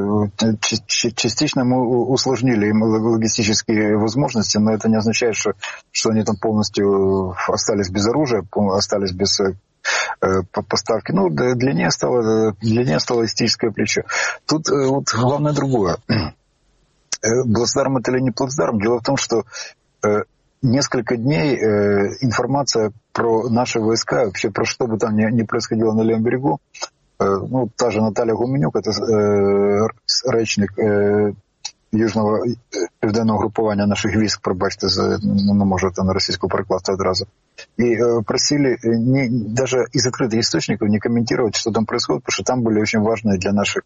Частично мы усложнили им логистические возможности, но это не означает, что, что они там полностью остались без оружия, остались без поставки. Ну, длиннее стало, длиннее стало логистическое плечо. Тут вот главное другое. Плацдарм это или не плацдарм? Дело в том, что э, несколько дней э, информация про наши войска, вообще про что бы там ни, ни происходило на левом берегу, э, ну, та же Наталья Гуменюк, это э, речник э, южного э, південного групування наших військ, пробачте, за, ну, можете на російську перекласти одразу, и э, просили не, даже из открытых источников не комментировать, что там происходит, потому что там были очень важные для наших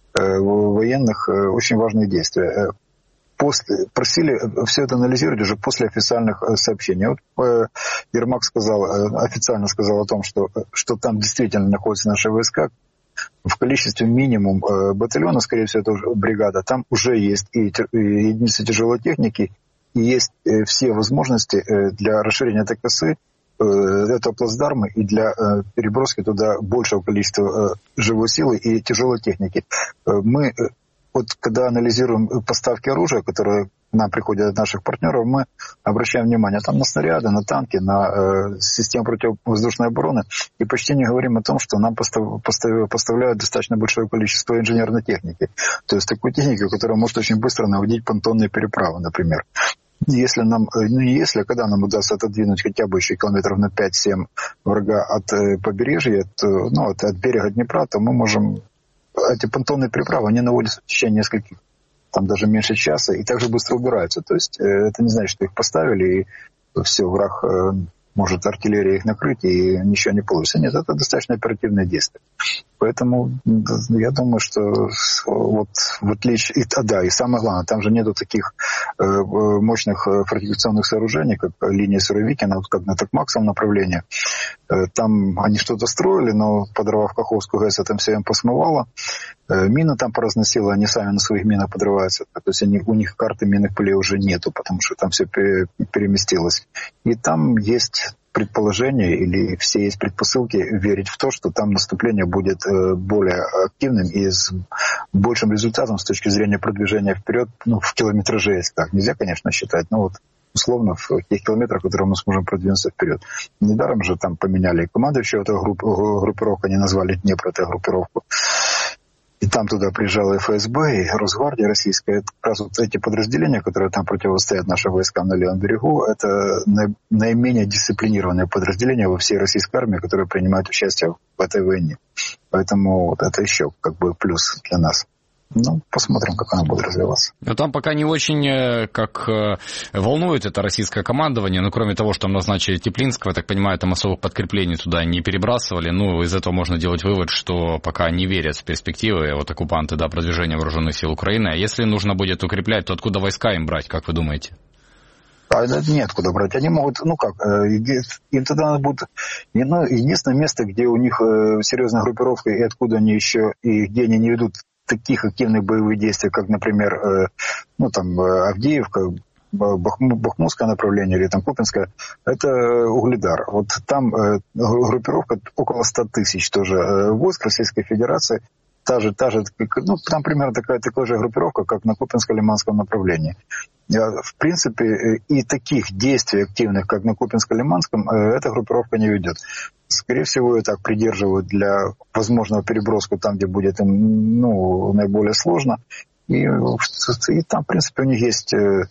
военных очень важные действия. После, просили все это анализировать уже после официальных сообщений. Вот Ермак сказал, официально сказал о том, что, что там действительно находятся наши войска в количестве минимум батальона, скорее всего, это бригада. Там уже есть и, и единицы тяжелой техники, и есть все возможности для расширения этой косы, этого плацдарма и для э, переброски туда большего количества э, живой силы и тяжелой техники. Э, мы, э, вот когда анализируем поставки оружия, которые к нам приходят от наших партнеров, мы обращаем внимание там на снаряды, на танки, на э, системы противовоздушной обороны и почти не говорим о том, что нам постав, постав, поставляют достаточно большое количество инженерной техники. То есть такой техники, которая может очень быстро наводить понтонные переправы, например. Если нам, ну не если, а когда нам удастся отодвинуть хотя бы еще километров на пять-семь врага от э, побережья, от, ну, от, от берега Днепра, то мы можем... Эти понтонные переправы, они наводятся в течение нескольких, там даже меньше часа, и также быстро убираются. То есть э, это не значит, что их поставили, и все, враг э, может артиллерия их накрыть, и ничего не получится. Нет, это достаточно оперативное действие. Поэтому я думаю, что вот в отличие... А, да, и самое главное, там же нету таких э, мощных фортификационных сооружений, как линия Суровикина, вот как на Токмакском направлении. Э, там они что-то строили, но подорвав Каховскую ГЭС, там все им посмывало. Э, мины там поразносило, они сами на своих минах подрываются. То есть они, у них карты минных полей уже нету, потому что там все переместилось. И там есть... предположение или все есть предпосылки верить в то, что там наступление будет более активным и с большим результатом с точки зрения продвижения вперед, ну, в километраже, если так. Нельзя, конечно, считать, но вот условно в тех километрах, в которые мы сможем продвинуться вперед. Недаром же там поменяли командующего эту групп, группировку, они назвали Днепр эту группировку. И там туда приезжала и ФСБ, и Росгвардия российская. Это как раз вот эти подразделения, которые там противостоят нашим войскам на левом берегу, это наименее дисциплинированные подразделения во всей российской армии, которые принимают участие в этой войне. Поэтому вот это еще как бы плюс для нас. Ну, посмотрим, как она будет развиваться. Но там пока не очень как волнует это российское командование. Ну, кроме того, что там назначили Теплинского, я так понимаю, там особых подкреплений туда не перебрасывали. Ну, из этого можно делать вывод, что пока не верят в перспективы вот оккупанты, да, продвижения вооруженных сил Украины. А если нужно будет укреплять, то откуда войска им брать, как вы думаете? А нет куда брать. Они могут, ну как, им тогда надо будет... Ну, единственное место, где у них серьезная группировка, и откуда они еще, и где они не ведут таких активных боевых действий, как, например, э, ну, там, Авдеевка, Бахму, Бахмутское направление или там Купинское, это Угледар. Вот там э, группировка около ста тысяч тоже э, войск Российской Федерации. Та же, та же, ну, там примерно такая, такая же группировка, как на Купинско-Лиманском направлении. В принципе, и таких действий активных, как на Купинско-Лиманском, эта группировка не ведет. Скорее всего, ее так придерживают для возможного переброска там, где будет им, ну, наиболее сложно. И, и там, в принципе, у них есть...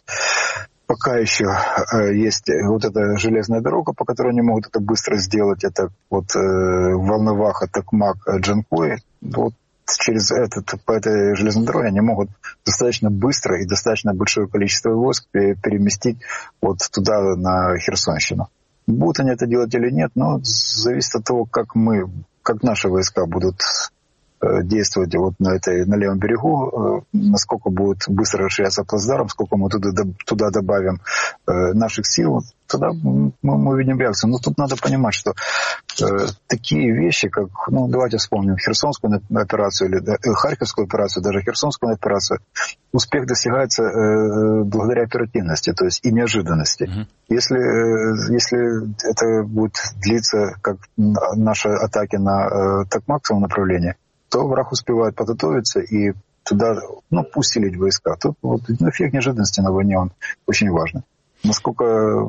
Пока еще есть вот эта железная дорога, по которой они могут это быстро сделать. Это вот Волноваха, Токмак, Джанкой. Вот через этот, по этой железной дороге они могут достаточно быстро и достаточно большое количество войск переместить вот туда, на Херсонщину. Будут они это делать или нет, но зависит от того, как мы, как наши войска будут действовать вот на этой, на левом берегу, насколько будет быстро расширяться плацдарм, сколько мы туда, туда добавим наших сил, тогда мы, мы увидим реакцию. Но тут надо понимать, что э, такие вещи, как, ну, давайте вспомним Херсонскую операцию или да, Харьковскую операцию, даже Херсонскую операцию, успех достигается э, благодаря оперативности, то есть и неожиданности. Mm-hmm. Если, э, если это будет длиться, как наши атаки на э, Токмакском направлении, то враг успевает подготовиться и туда, ну, усилить войска. Тут вот, ну, эффект неожиданности на войне, он очень важный. Насколько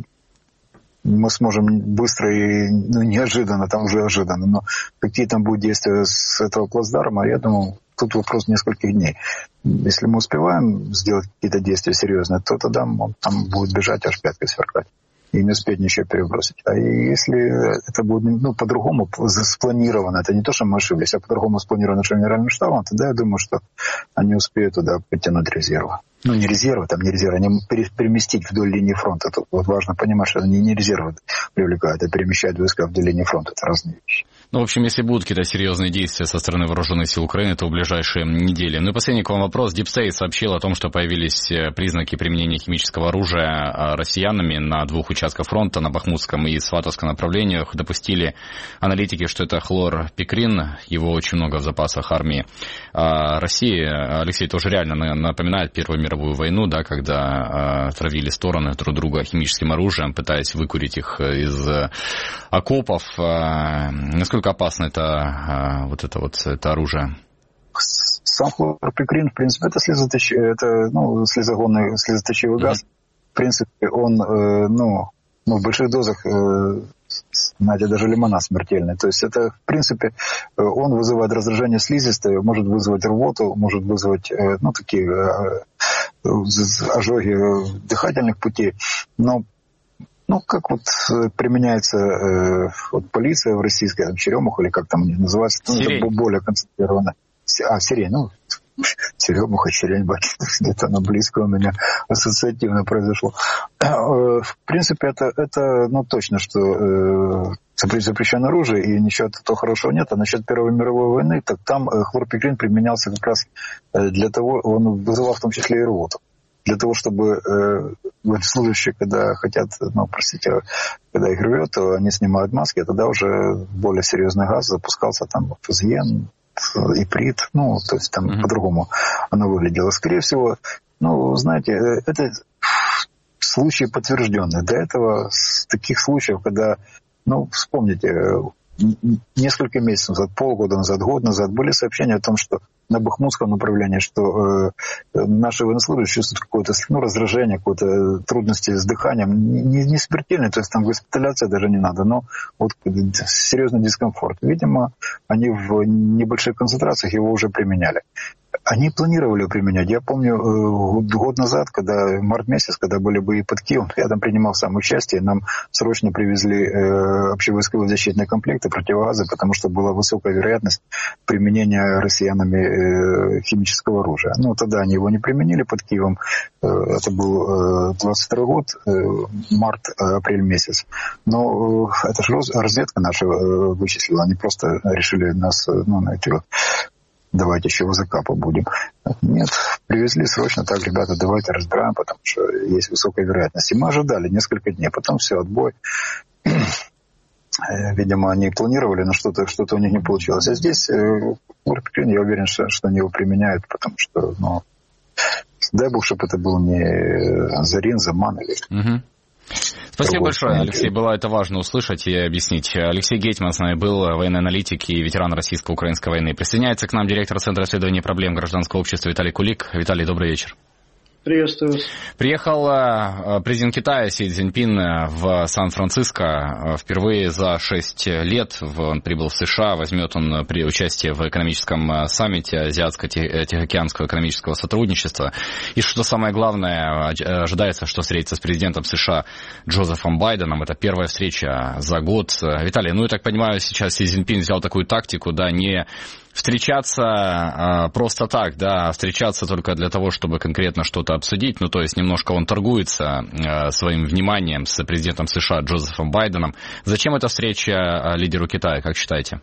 мы сможем быстро и, ну, неожиданно, там уже ожиданно, но какие там будут действия с этого плацдарма, я думаю, тут вопрос нескольких дней. Если мы успеваем сделать какие-то действия серьезные, то тогда он там будет бежать, аж пяткой сверкать. И не успеть ничего перебросить. А если это будет, ну, по-другому спланировано, это не то, что мы ошиблись, а по-другому спланировано нашим генеральным штабом, тогда я думаю, что они успеют туда подтянуть резервы. Ну, не резервы, там не резервы, они переместить вдоль линии фронта. Тут вот важно понимать, что они не резервы привлекают, а перемещают войска вдоль линии фронта. Это разные вещи. Ну, в общем, если будут какие-то серьезные действия со стороны вооруженных сил Украины, то в ближайшие недели. Ну и последний к вам вопрос. Deep State сообщил о том, что появились признаки применения химического оружия россиянами на двух участках фронта, на Бахмутском и Сватовском направлениях. Допустили аналитики, что это хлорпикрин, его очень много в запасах армии России. Алексей, тоже реально напоминает Первую мировую войну, да, когда травили стороны друг друга химическим оружием, пытаясь выкурить их из окопов. Насколько Насколько опасно это, вот это вот это оружие? Сам хлорпикрин, в принципе, это, слезоточ... это ну, слезогонный, слезоточивый газ. Mm-hmm. В принципе, он ну, ну, в больших дозах, знаете, даже лимонад смертельный. То есть это, в принципе, он вызывает раздражение слизистой, может вызвать рвоту, может вызвать ну, такие ожоги дыхательных путей. Но Ну, как вот применяется э, вот полиция в российской, там, Черемуха, или как там они называются, ну, это более концентрированно. А, сирень, ну, Черемуха, сирень, где-то оно близко у меня ассоциативно произошло. В принципе, это, это ну, точно, что э, запрещено оружие, и ничего того хорошего нет. А насчет Первой мировой войны, так там э, хлорпикрин применялся как раз для того, он вызывал в том числе и рвоту. Для того, чтобы э, военнослужащие, когда хотят, ну, простите, когда их рвет, то они снимают маски, а тогда уже более серьезный газ запускался, там, фузьен, иприт, ну, то есть там mm-hmm. по-другому оно выглядело. Скорее всего, ну, знаете, это случаи подтвержденные. До этого таких случаев, когда, ну, вспомните, несколько месяцев назад, полгода назад, год назад были сообщения о том, что на Бахмутском направлении, что э, наши военнослужащие чувствуют какое-то, ну, раздражение, какое-то трудности с дыханием, не, не смертельные, то есть там госпиталяция даже не надо, но вот серьезный дискомфорт. Видимо, они в небольших концентрациях его уже применяли. Они планировали применять. Я помню, год назад, когда март месяц, когда были бои под Киевом, я там принимал сам участие, нам срочно привезли э, общевойсковые защитные комплекты, противогазы, потому что была высокая вероятность применения россиянами э, химического оружия. Ну, тогда они его не применили под Киевом. Э, это был двадцать второй год, э, март-апрель месяц. Но э, это же разведка наша э, вычислила. Они просто решили нас, ну, найти. Давайте еще закапа будем. Нет, привезли срочно, так, ребята, давайте разбираем, потому что есть высокая вероятность. И мы ожидали несколько дней, потом все, отбой. Видимо, они планировали, но что-то, что-то у них не получилось. А здесь, хлорпикрин, я уверен, что, что они его применяют, потому что, ну, дай бог, чтобы это был не Зарин, Заман или... Угу. Спасибо большое, Алексей. Было это важно услышать и объяснить. Алексей Гетьман с нами был, военный аналитик и ветеран российско-украинской войны. Присоединяется к нам директор Центра исследования проблем гражданского общества Виталий Кулик. Виталий, добрый вечер. Приветствую вас. Приехал президент Китая Си Цзиньпин в Сан-Франциско. Впервые за шесть лет он прибыл в США. Возьмет он при участии в экономическом саммите Азиатско-Тихоокеанского экономического сотрудничества. И что самое главное, ожидается, что встретится с президентом США Джозефом Байденом. Это первая встреча за год. Виталий, ну я так понимаю, сейчас Си Цзиньпин взял такую тактику, да, не встречаться э, просто так, да, встречаться только для того, чтобы конкретно что-то обсудить, ну, то есть немножко он торгуется э, своим вниманием с президентом США Джозефом Байденом. Зачем эта встреча э, лидеру Китая, как считаете?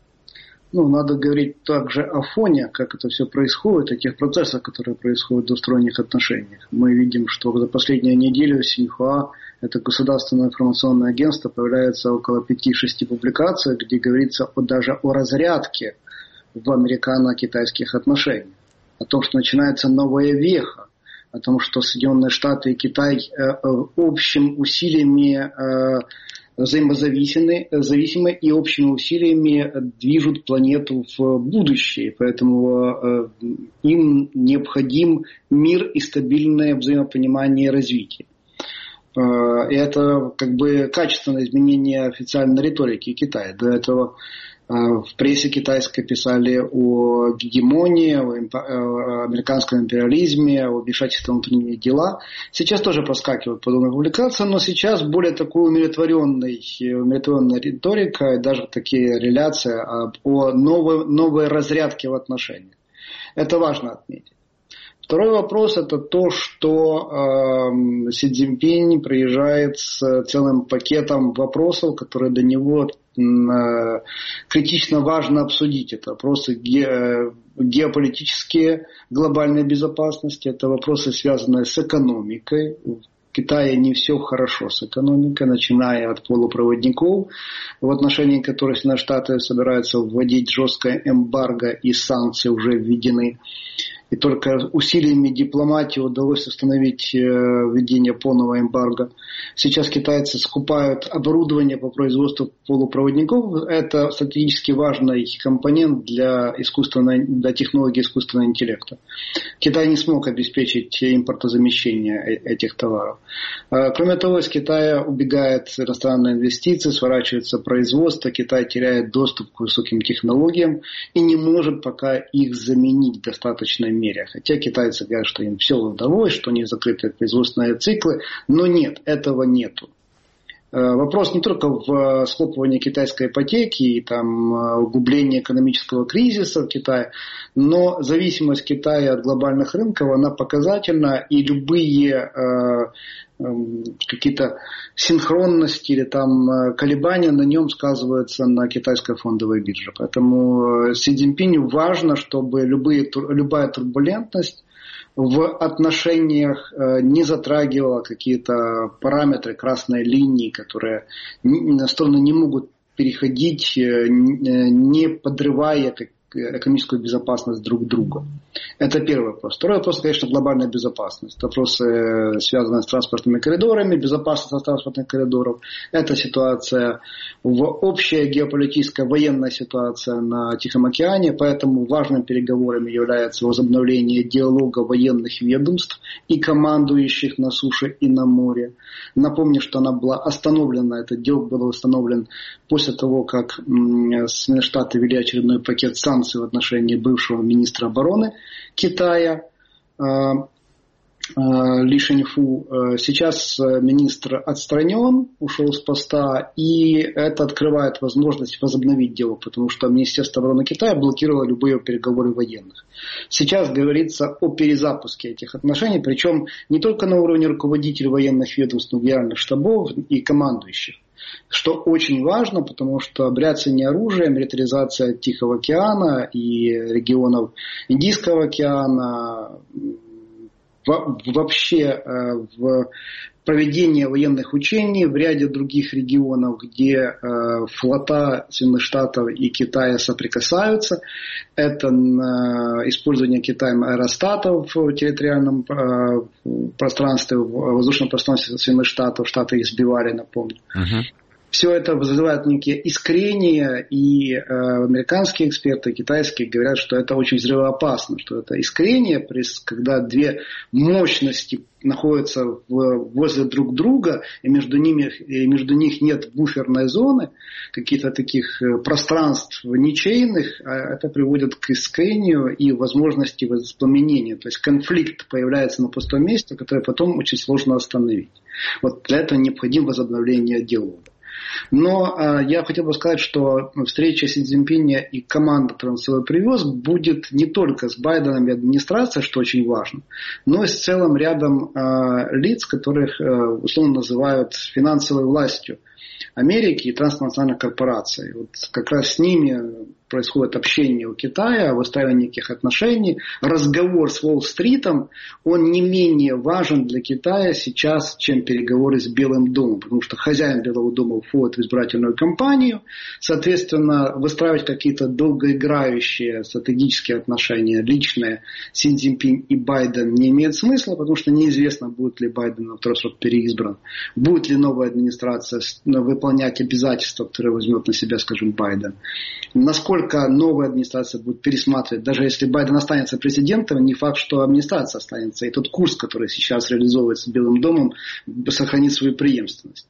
Ну, надо говорить также о фоне, как это все происходит, о тех процессах, которые происходят в двусторонних отношениях. Мы видим, что за последнюю неделю Синьхуа, это государственное информационное агентство, появляется около пяти-шести публикаций, где говорится о, даже о разрядке в американо-китайских отношениях, о том, что начинается новая веха, о том, что Соединенные Штаты и Китай э, общим усилиями э, взаимозависимы зависимы и общими усилиями движут планету в будущее. Поэтому э, им необходим мир и стабильное взаимопонимание и развитие. Э, и это как бы качественное изменение официальной риторики Китая. До этого в прессе китайской писали о гегемонии, о американском империализме, о вмешательстве в внутренние дела. Сейчас тоже проскакивают подобные публикации, но сейчас более такой умиротворенной, умиротворенная риторика, и даже такие реляции о новой, новой разрядке в отношениях. Это важно отметить. Второй вопрос – это то, что э, Си Цзиньпинь приезжает с целым пакетом вопросов, которые для него э, критично важно обсудить. Это вопросы ге, геополитические, глобальной безопасности, это вопросы, связанные с экономикой. В Китае не все хорошо с экономикой, начиная от полупроводников, в отношении которых Соединенные Штаты собираются вводить жесткое эмбарго, и санкции уже введены. И только усилиями дипломатии удалось установить введение полного эмбарго. Сейчас китайцы скупают оборудование по производству полупроводников. Это стратегически важный компонент для, искусственной, для технологии искусственного интеллекта. Китай не смог обеспечить импортозамещение этих товаров. Кроме того, из Китая убегают иностранные инвестиции, сворачивается производство, Китай теряет доступ к высоким технологиям и не может пока их заменить в достаточной мере. Хотя китайцы говорят, что им все удалось, что у них закрыты производственные циклы, но нет, этого нету. Вопрос не только в схлопывании китайской ипотеки и там углублении экономического кризиса в Китае, но зависимость Китая от глобальных рынков, она показательна, и любые э, э, какие-то синхронности или там колебания на нем сказываются на китайской фондовой бирже. Поэтому Си Цзиньпиню важно, чтобы любые, любая турбулентность в отношениях не затрагивала какие-то параметры, красные линии, которые стороны не могут переходить, не подрывая экономическую безопасность друг друга. Это первый вопрос. Второй вопрос, конечно, глобальная безопасность. Вопросы, связанные с транспортными коридорами, безопасность транспортных коридоров. Это ситуация, в общая геополитическая военная ситуация на Тихом океане, поэтому важным переговорами является возобновление диалога военных ведомств и командующих на суше и на море. Напомню, что она была остановлена, этот диалог был установлен после того, как Соединенные Штаты ввели очередной пакет санкций в отношении бывшего министра обороны Китая Ли Шэньфу. Сейчас министр отстранен, ушел с поста, и это открывает возможность возобновить дело, потому что Министерство обороны Китая блокировало любые переговоры военных. Сейчас говорится о перезапуске этих отношений, причем не только на уровне руководителей военных ведомств, но и генеральных штабов и командующих. Что очень важно, потому что обряцание оружия, милитаризация Тихого океана и регионов Индийского океана, вообще в проведение военных учений в ряде других регионов, где флота Соединенных Штатов и Китая соприкасаются. Это использование Китаем аэростатов в территориальном пространстве, в воздушном пространстве Соединенных Штатов. Штаты их сбивали, напомню. Uh-huh. Все это вызывает некие искрения, и э, американские эксперты, китайские говорят, что это очень взрывоопасно, что это искрение, когда две мощности находятся в, возле друг друга, и между ними, и между них нет буферной зоны, каких-то таких пространств ничейных, а это приводит к искрению и возможности воспламенения. То есть конфликт появляется на пустом месте, который потом очень сложно остановить. Вот для этого необходимо возобновление диалога. Но э, я хотел бы сказать, что встреча Си Цзиньпиня и команда, которую он с собой привез, будет не только с Байденом и администрацией, что очень важно, но и с целым рядом э, лиц, которых э, условно называют финансовой властью Америки и транснациональных корпораций. Вот как раз с ними происходит общение у Китая, выстраивание неких отношений. Разговор с Уолл-стритом, он не менее важен для Китая сейчас, чем переговоры с Белым домом, потому что хозяин Белого дома входит в избирательную кампанию. Соответственно, выстраивать какие-то долгоиграющие стратегические отношения, личные, Си Цзиньпинь и Байден не имеет смысла, потому что неизвестно, будет ли Байден на второй срок переизбран, будет ли новая администрация выполнять обязательства, которые возьмет на себя, скажем, Байден. Насколько новая администрация будет пересматривать, даже если Байден останется президентом, не факт, что администрация останется. И тот курс, который сейчас реализовывается Белым домом, сохранит свою преемственность.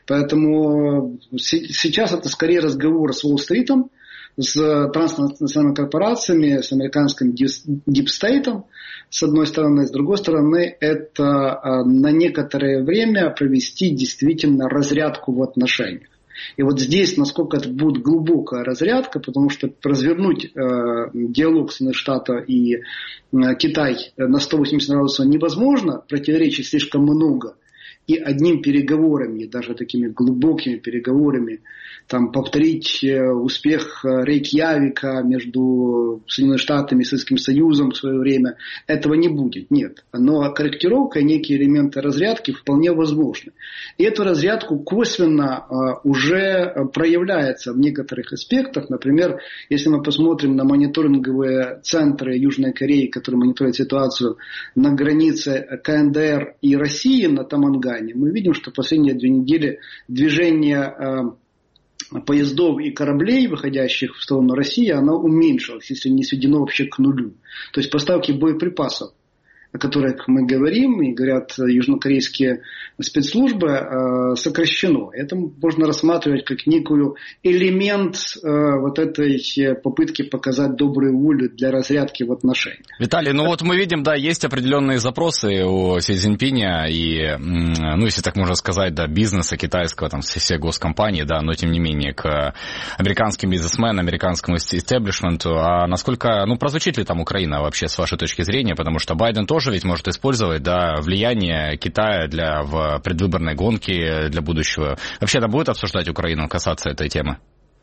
Поэтому сейчас это скорее разговор с Уолл-стритом, с транснациональными корпорациями, с американским дипстейтом, с одной стороны. С другой стороны, это на некоторое время провести действительно разрядку в отношениях. И вот здесь, насколько это будет глубокая разрядка, потому что развернуть э, диалог Соединенных Штатов и э, Китай на сто восемьдесят градусов невозможно, противоречий слишком много. И одним переговорами, даже такими глубокими переговорами, там, повторить успех Рейкьявика между Соединенными Штатами и Советским Союзом в свое время, этого не будет, нет. Но корректировка, некие элементы разрядки вполне возможны. И эту разрядку косвенно uh, уже проявляется в некоторых аспектах. Например, если мы посмотрим на мониторинговые центры Южной Кореи, которые мониторят ситуацию на границе ка эн дэ эр и России на Тамангане, мы видим, что последние две недели движение uh, поездов и кораблей, выходящих в сторону России, оно уменьшилось, если не сведено вообще к нулю. То есть поставки боеприпасов, о которых мы говорим, и говорят южнокорейские спецслужбы, сокращено. Это можно рассматривать как некую элемент вот этой попытки показать добрую волю для разрядки в отношениях. Виталий, ну вот мы видим, да, есть определенные запросы у Си Цзиньпиня и, ну, если так можно сказать, да, бизнеса китайского, там, все госкомпании, да, но тем не менее к американским бизнесменам, американскому истеблишменту. А насколько, ну, прозвучит ли там Украина вообще с вашей точки зрения? Потому что Байден тоже ведь может использовать, да, влияние Китая для, в предвыборной гонке для будущего. Вообще там будет обсуждать Украину, касаться этой темы?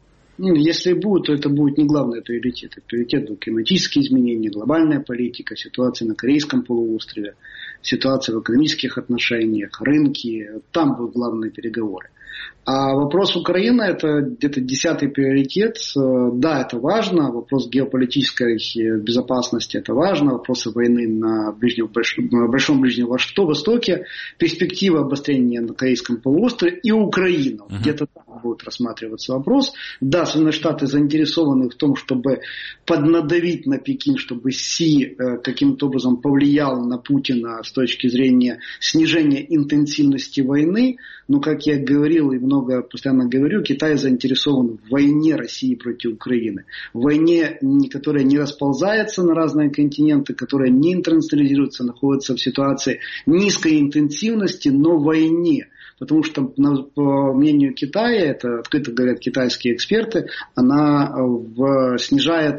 Если будет, то это будет не главный приоритет. Приоритет будут климатические изменения, глобальная политика, ситуация на Корейском полуострове, ситуация в экономических отношениях, рынки. Там будут главные переговоры. А вопрос Украины – это где-то десятый приоритет. Да, это важно. Вопрос геополитической безопасности – это важно. Вопросы войны на, ближнем, на Большом Ближнем Востоке. Перспектива обострения на Корейском полуострове и Украина. Uh-huh. Где-то там будет рассматриваться вопрос. Да, Соединенные Штаты заинтересованы в том, чтобы поднадавить на Пекин, чтобы Си каким-то образом повлиял на Путина с точки зрения снижения интенсивности войны. Но, как я говорил и много постоянно говорю, Китай заинтересован в войне России против Украины. В войне, которая не расползается на разные континенты, которая не интернационализируется, находится в ситуации низкой интенсивности, но в войне. Потому что, по мнению Китая, это открыто говорят китайские эксперты, она в, снижает,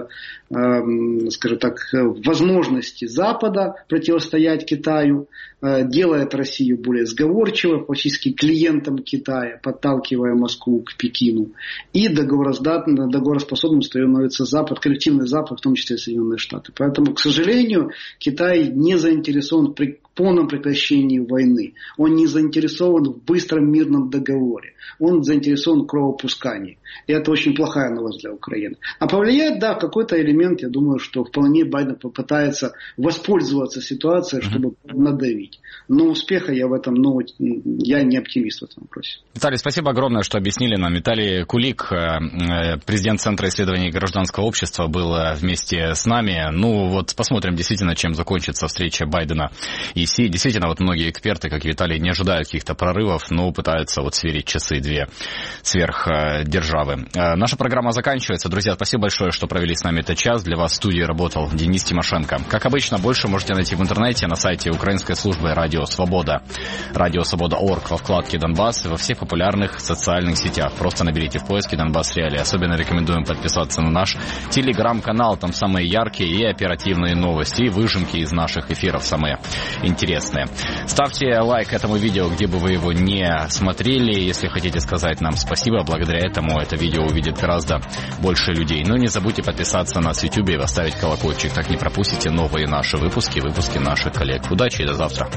э, скажем так, возможности Запада противостоять Китаю, э, делает Россию более сговорчивой, фактически клиентом Китая, подталкивая Москву к Пекину. И договороспособным становится Запад, коллективный Запад, в том числе Соединенные Штаты. Поэтому, к сожалению, Китай не заинтересован в полном прекращении войны. Он не заинтересован в быстром мирном договоре. Он заинтересован в кровопускании. И это очень плохая новость для Украины. А повлияет, да, какой-то элемент, я думаю, что вполне Байден попытается воспользоваться ситуацией, чтобы надавить. Но успеха я в этом, ну, я не оптимист в этом вопросе. Виталий, спасибо огромное, что объяснили нам. Виталий Кулик, президент Центра исследований гражданского общества, был вместе с нами. Ну, вот посмотрим действительно, чем закончится встреча Байдена и си. Действительно, вот многие эксперты, как Виталий, не ожидают каких-то прорывов, но пытаются вот сверить часы две сверхдержавы. Наша программа заканчивается. Друзья, спасибо большое, что провели с нами этот час. Для вас в студии работал Денис Тимошенко. Как обычно, больше можете найти в интернете на сайте украинской службы «Радио Свобода». «Радио Свобода точка орг» во вкладке «Донбасс» и во всех популярных социальных сетях. Просто наберите в поиске «Донбасс Реалии». Особенно рекомендуем подписаться на наш телеграм-канал. Там самые яркие и оперативные новости, и выжимки из наших эфиров самые интересные. Ставьте лайк этому видео, где бы вы его не смотрели. Если хотите сказать нам спасибо, благодаря этому это видео увидит гораздо больше людей. Но не забудьте подписаться на нас в YouTube и поставить колокольчик. Так не пропустите новые наши выпуски, выпуски наших коллег. Удачи и до завтра.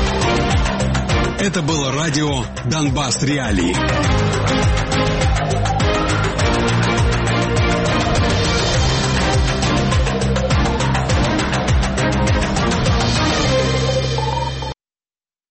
Это было радио «Донбасс Реалии».